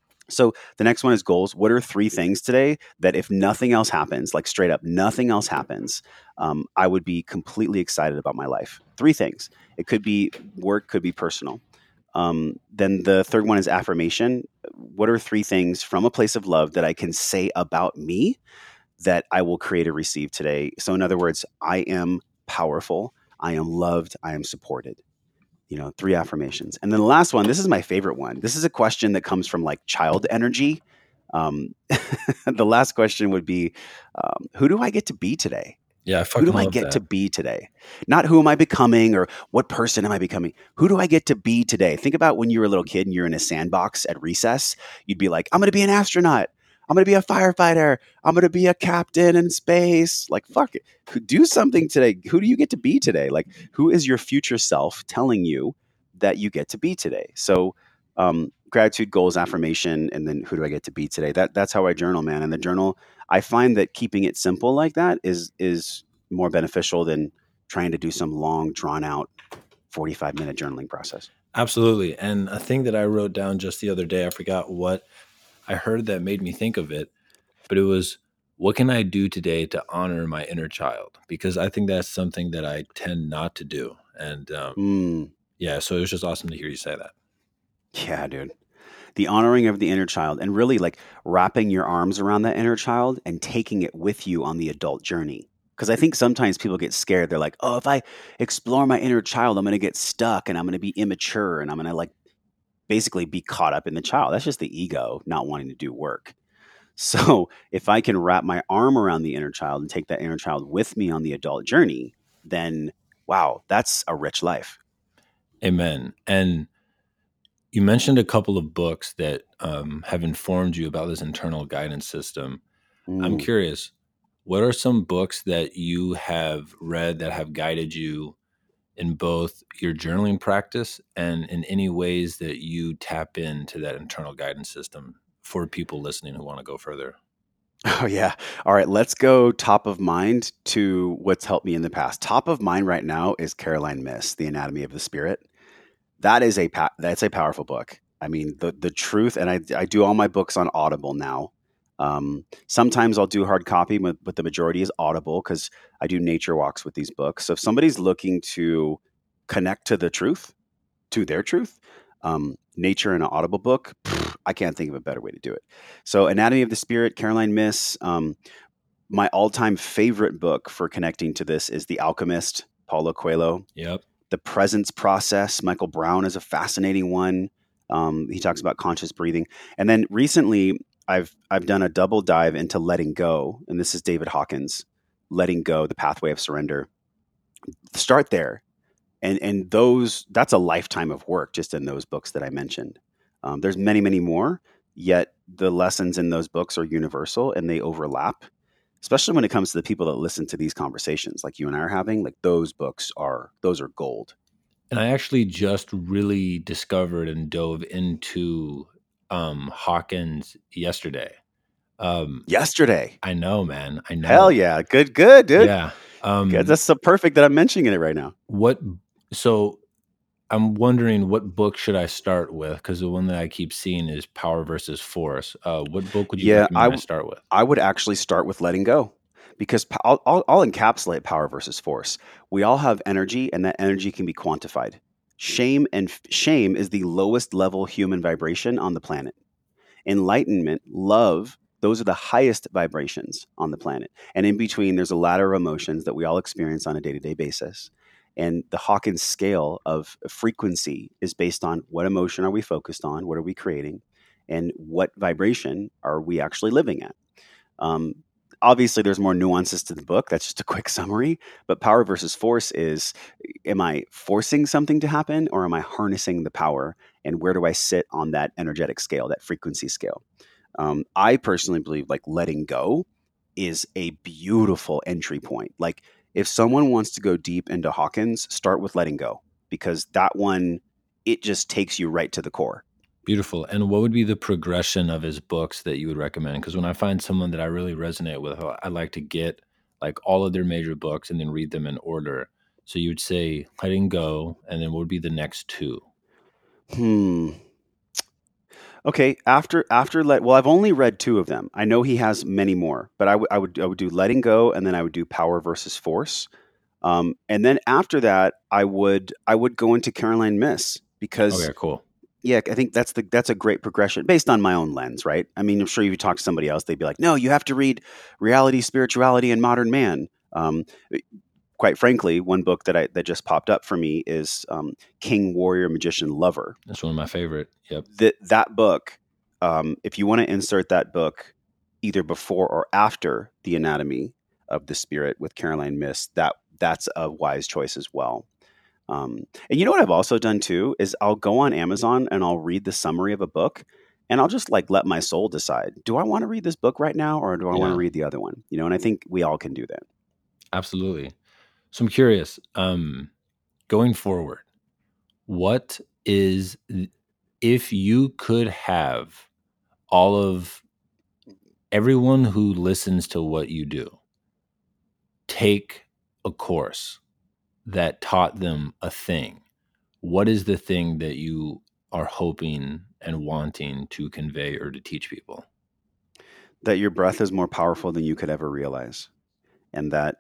So the next one is goals. What are three things today that if nothing else happens, like straight up, nothing else happens, um, I would be completely excited about my life? Three things. It could be work, could be personal. Um, then the third one is affirmation. What are three things from a place of love that I can say about me that I will create or receive today? So in other words, I am powerful. I am loved. I am supported. You know, three affirmations. And then the last one, this is my favorite one. This is a question that comes from like child energy. Um, the last question would be, um, who do I get to be today? Yeah, I Who fucking do I love get that. to be today? Not who am I becoming or what person am I becoming? Who do I get to be today? Think about when you were a little kid and you're in a sandbox at recess. You'd be like, I'm going to be an astronaut. I'm going to be a firefighter. I'm going to be a captain in space. Like, fuck it. Do something today. Who do you get to be today? Like, who is your future self telling you that you get to be today? So, um, gratitude, goals, affirmation, and then who do I get to be today? That that's how I journal, man. And the journal, I find that keeping it simple like that is is more beneficial than trying to do some long, drawn out forty-five minute journaling process. Absolutely. And a thing that I wrote down just the other day, I forgot what I heard that made me think of it, but it was, what can I do today to honor my inner child? Because I think that's something that I tend not to do. And um, Mm, yeah, so it was just awesome to hear you say that. yeah, dude. The honoring of the inner child and really like wrapping your arms around that inner child and taking it with you on the adult journey. Because I think sometimes people get scared. They're like, oh, if I explore my inner child, I'm going to get stuck and I'm going to be immature and I'm going to like basically be caught up in the child. That's just the ego not wanting to do work. So if I can wrap my arm around the inner child and take that inner child with me on the adult journey, then wow, that's a rich life. Amen. And you mentioned a couple of books that um, have informed you about this internal guidance system. I'm Mm. curious, what are some books that you have read that have guided you in both your journaling practice and in any ways that you tap into that internal guidance system for people listening who want to go further? Oh, yeah. All right. Let's go top of mind to what's helped me in the past. Top of mind right now is Caroline Myss, The Anatomy of the Spirit. That is a pa- that's a powerful book. I mean, the the truth, and I I do all my books on Audible now. Um, sometimes I'll do hard copy, but, but the majority is Audible because I do nature walks with these books. So if somebody's looking to connect to the truth, to their truth, um, nature in an Audible book, pff, I can't think of a better way to do it. So Anatomy of the Spirit, Caroline Myss. Um, my all-time favorite book for connecting to this is The Alchemist, Paulo Coelho. Yep. The Presence Process, Michael Brown is a fascinating one. Um, he talks about conscious breathing. And then recently, I've I've done a double dive into Letting Go, and this is David Hawkins, Letting Go, The Pathway of Surrender. Start there, and and those that's a lifetime of work just in those books that I mentioned. Um, there's many many more, yet the lessons in those books are universal and they overlap, especially when it comes to the people that listen to these conversations like you and I are having. Like those books are those are gold. And I actually just really discovered and dove into um, Hawkins yesterday. Um, Yesterday. I know, man. I know. Hell yeah. Good, good, dude. Yeah. Good. Um, That's so perfect that I'm mentioning it right now. what? So I'm wondering what book should I start with? Because the one that I keep seeing is Power versus Force. Uh, what book would you Yeah, I recommend I w- start with? I would actually start with Letting Go because po- I'll, I'll, I'll encapsulate power versus force. We all have energy, and that energy can be quantified. Shame and f- shame is the lowest level human vibration on the planet. Enlightenment, love, those are the highest vibrations on the planet. And in between, there's a ladder of emotions that we all experience on a day to day basis. And the Hawkins scale of frequency is based on what emotion are we focused on? What are we creating? And what vibration are we actually living at? Um, obviously, there's more nuances to the book. That's just a quick summary. But power versus force is, am I forcing something to happen or am I harnessing the power? And where do I sit on that energetic scale, that frequency scale? Um, I personally believe like letting go is a beautiful entry point. Like if someone wants to go deep into Hawkins, start with letting go because that one, it just takes you right to the core. Beautiful. And what would be the progression of his books that you would recommend? Because when I find someone that I really resonate with, I like to get like all of their major books and then read them in order. So you would say Letting Go, and then what would be the next two? Hmm. Okay, after after let well, I've only read two of them. I know he has many more, but I would I would I would do Letting Go, and then I would do Power versus Force, um, and then after that, I would I would go into Caroline Myss because Okay, cool. yeah, I think that's the that's a great progression based on my own lens, right? I mean, I'm sure if you talk to somebody else, they'd be like, no, you have to read Reality, Spirituality, and Modern Man. Um, quite frankly, one book that I that just popped up for me is um, King, Warrior, Magician, Lover. That's one of my favorite. Yep. That that book, um, if you want to insert that book either before or after The Anatomy of the Spirit with Caroline Myss, that that's a wise choice as well. Um, and you know what I've also done too is I'll go on Amazon and I'll read the summary of a book, and I'll just like let my soul decide: do I want to read this book right now, or do I want to Yeah, read the other one? You know, and I think we all can do that. absolutely. So I'm curious, um, going forward, what is, if you could have all of everyone who listens to what you do take a course that taught them a thing, what is the thing that you are hoping and wanting to convey or to teach people? That your breath is more powerful than you could ever realize, and that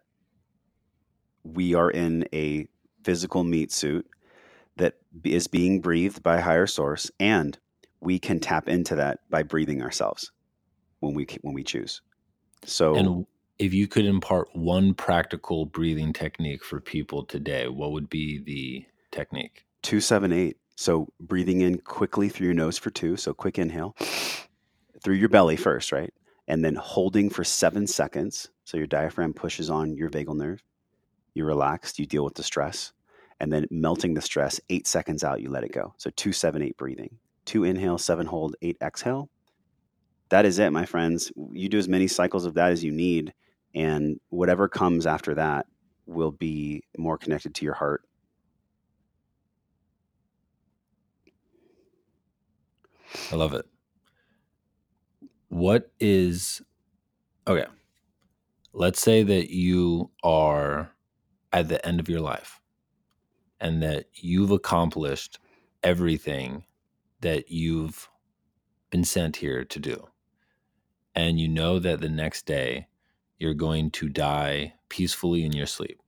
we are in a physical meat suit that is being breathed by a higher source, and we can tap into that by breathing ourselves when we when we choose. So And if you could impart one practical breathing technique for people today, what would be the technique? two seven eight. So breathing in quickly through your nose for two. So quick inhale through your belly first, right? And then holding for seven seconds. So your diaphragm pushes on your vagal nerve. You're relaxed. You deal with the stress. And then melting the stress, eight seconds out, you let it go. So two, seven, eight breathing. Two inhale, seven hold, eight exhale. That is it, my friends. You do as many cycles of that as you need. And whatever comes after that will be more connected to your heart. I love it. What is, okay, let's say that you are at the end of your life and that you've accomplished everything that you've been sent here to do. And you know that the next day you're going to die peacefully in your sleep.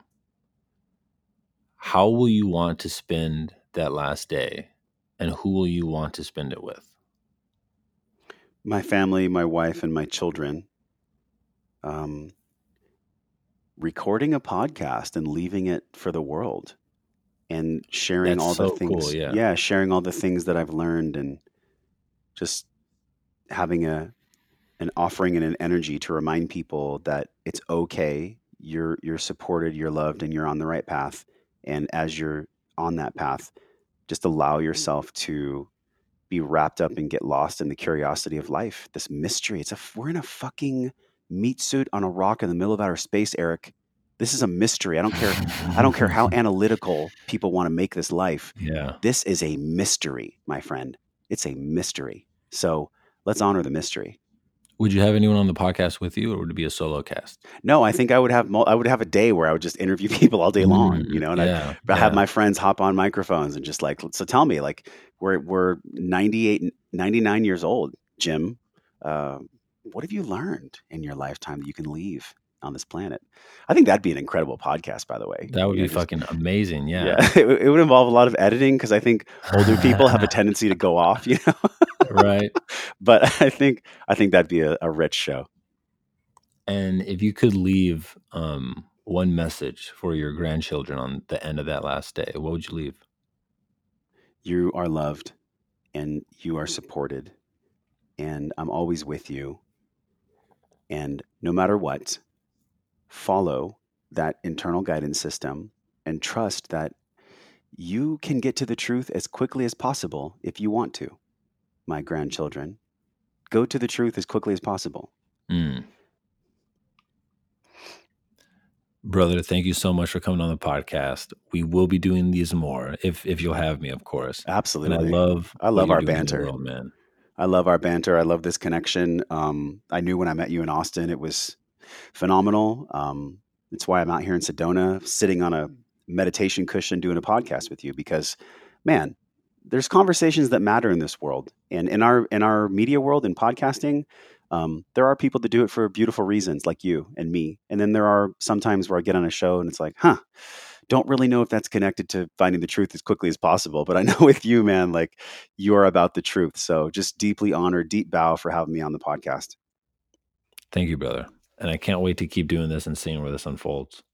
How will you want to spend that last day, and who will you want to spend it with? My family, my wife, and my children. Um, recording a podcast and leaving it for the world, and sharing That's all the so cool. things. Yeah. Yeah, sharing all the things that I've learned, and just having a an offering and an energy to remind people that it's okay. You're you're supported, you're loved, and you're on the right path. And as you're on that path, just allow yourself to be wrapped up and get lost in the curiosity of life. This mystery. It's a we're in a fucking meat suit on a rock in the middle of outer space, Eric. This is a mystery. I don't care. I don't care how analytical people want to make this life. Yeah. This is a mystery, my friend. It's a mystery. So let's honor the mystery. Would you have anyone on the podcast with you, or would it be a solo cast? No, I think I would have mul- I would have a day where I would just interview people all day long, you know, and yeah, I'd have yeah. my friends hop on microphones and just like, so tell me, like, we're we're ninety-eight, ninety-nine years old, Jim. Uh, what have you learned in your lifetime that you can leave on this planet? I think that'd be an incredible podcast, by the way. That would You be know, just- fucking amazing. Yeah. yeah, it, would- it would involve a lot of editing because I think older people have a tendency to go off, you know. Right. But I think I think that'd be a, a rich show. And if you could leave um, one message for your grandchildren on the end of that last day, what would you leave? You are loved and you are supported, and I'm always with you. And no matter what, follow that internal guidance system and trust that you can get to the truth as quickly as possible if you want to. My grandchildren, go to the truth as quickly as possible. Mm. Brother, thank you so much for coming on the podcast. We will be doing these more if if you'll have me, of course. Absolutely. And I love I love what our you're doing in the banter. world, man. I love our banter. I love this connection. Um, I knew when I met you in Austin, it was phenomenal. Um, it's why I'm out here in Sedona, sitting on a meditation cushion doing a podcast with you, because, man, there's conversations that matter in this world, and in our in our media world, in podcasting. Um, there are people that do it for beautiful reasons, like you and me. And then there are sometimes where I get on a show and it's like, huh, don't really know if that's connected to finding the truth as quickly as possible. But I know with you, man, like, you're about the truth. So just deeply honored, deep bow for having me on the podcast. Thank you, brother. And I can't wait to keep doing this and seeing where this unfolds.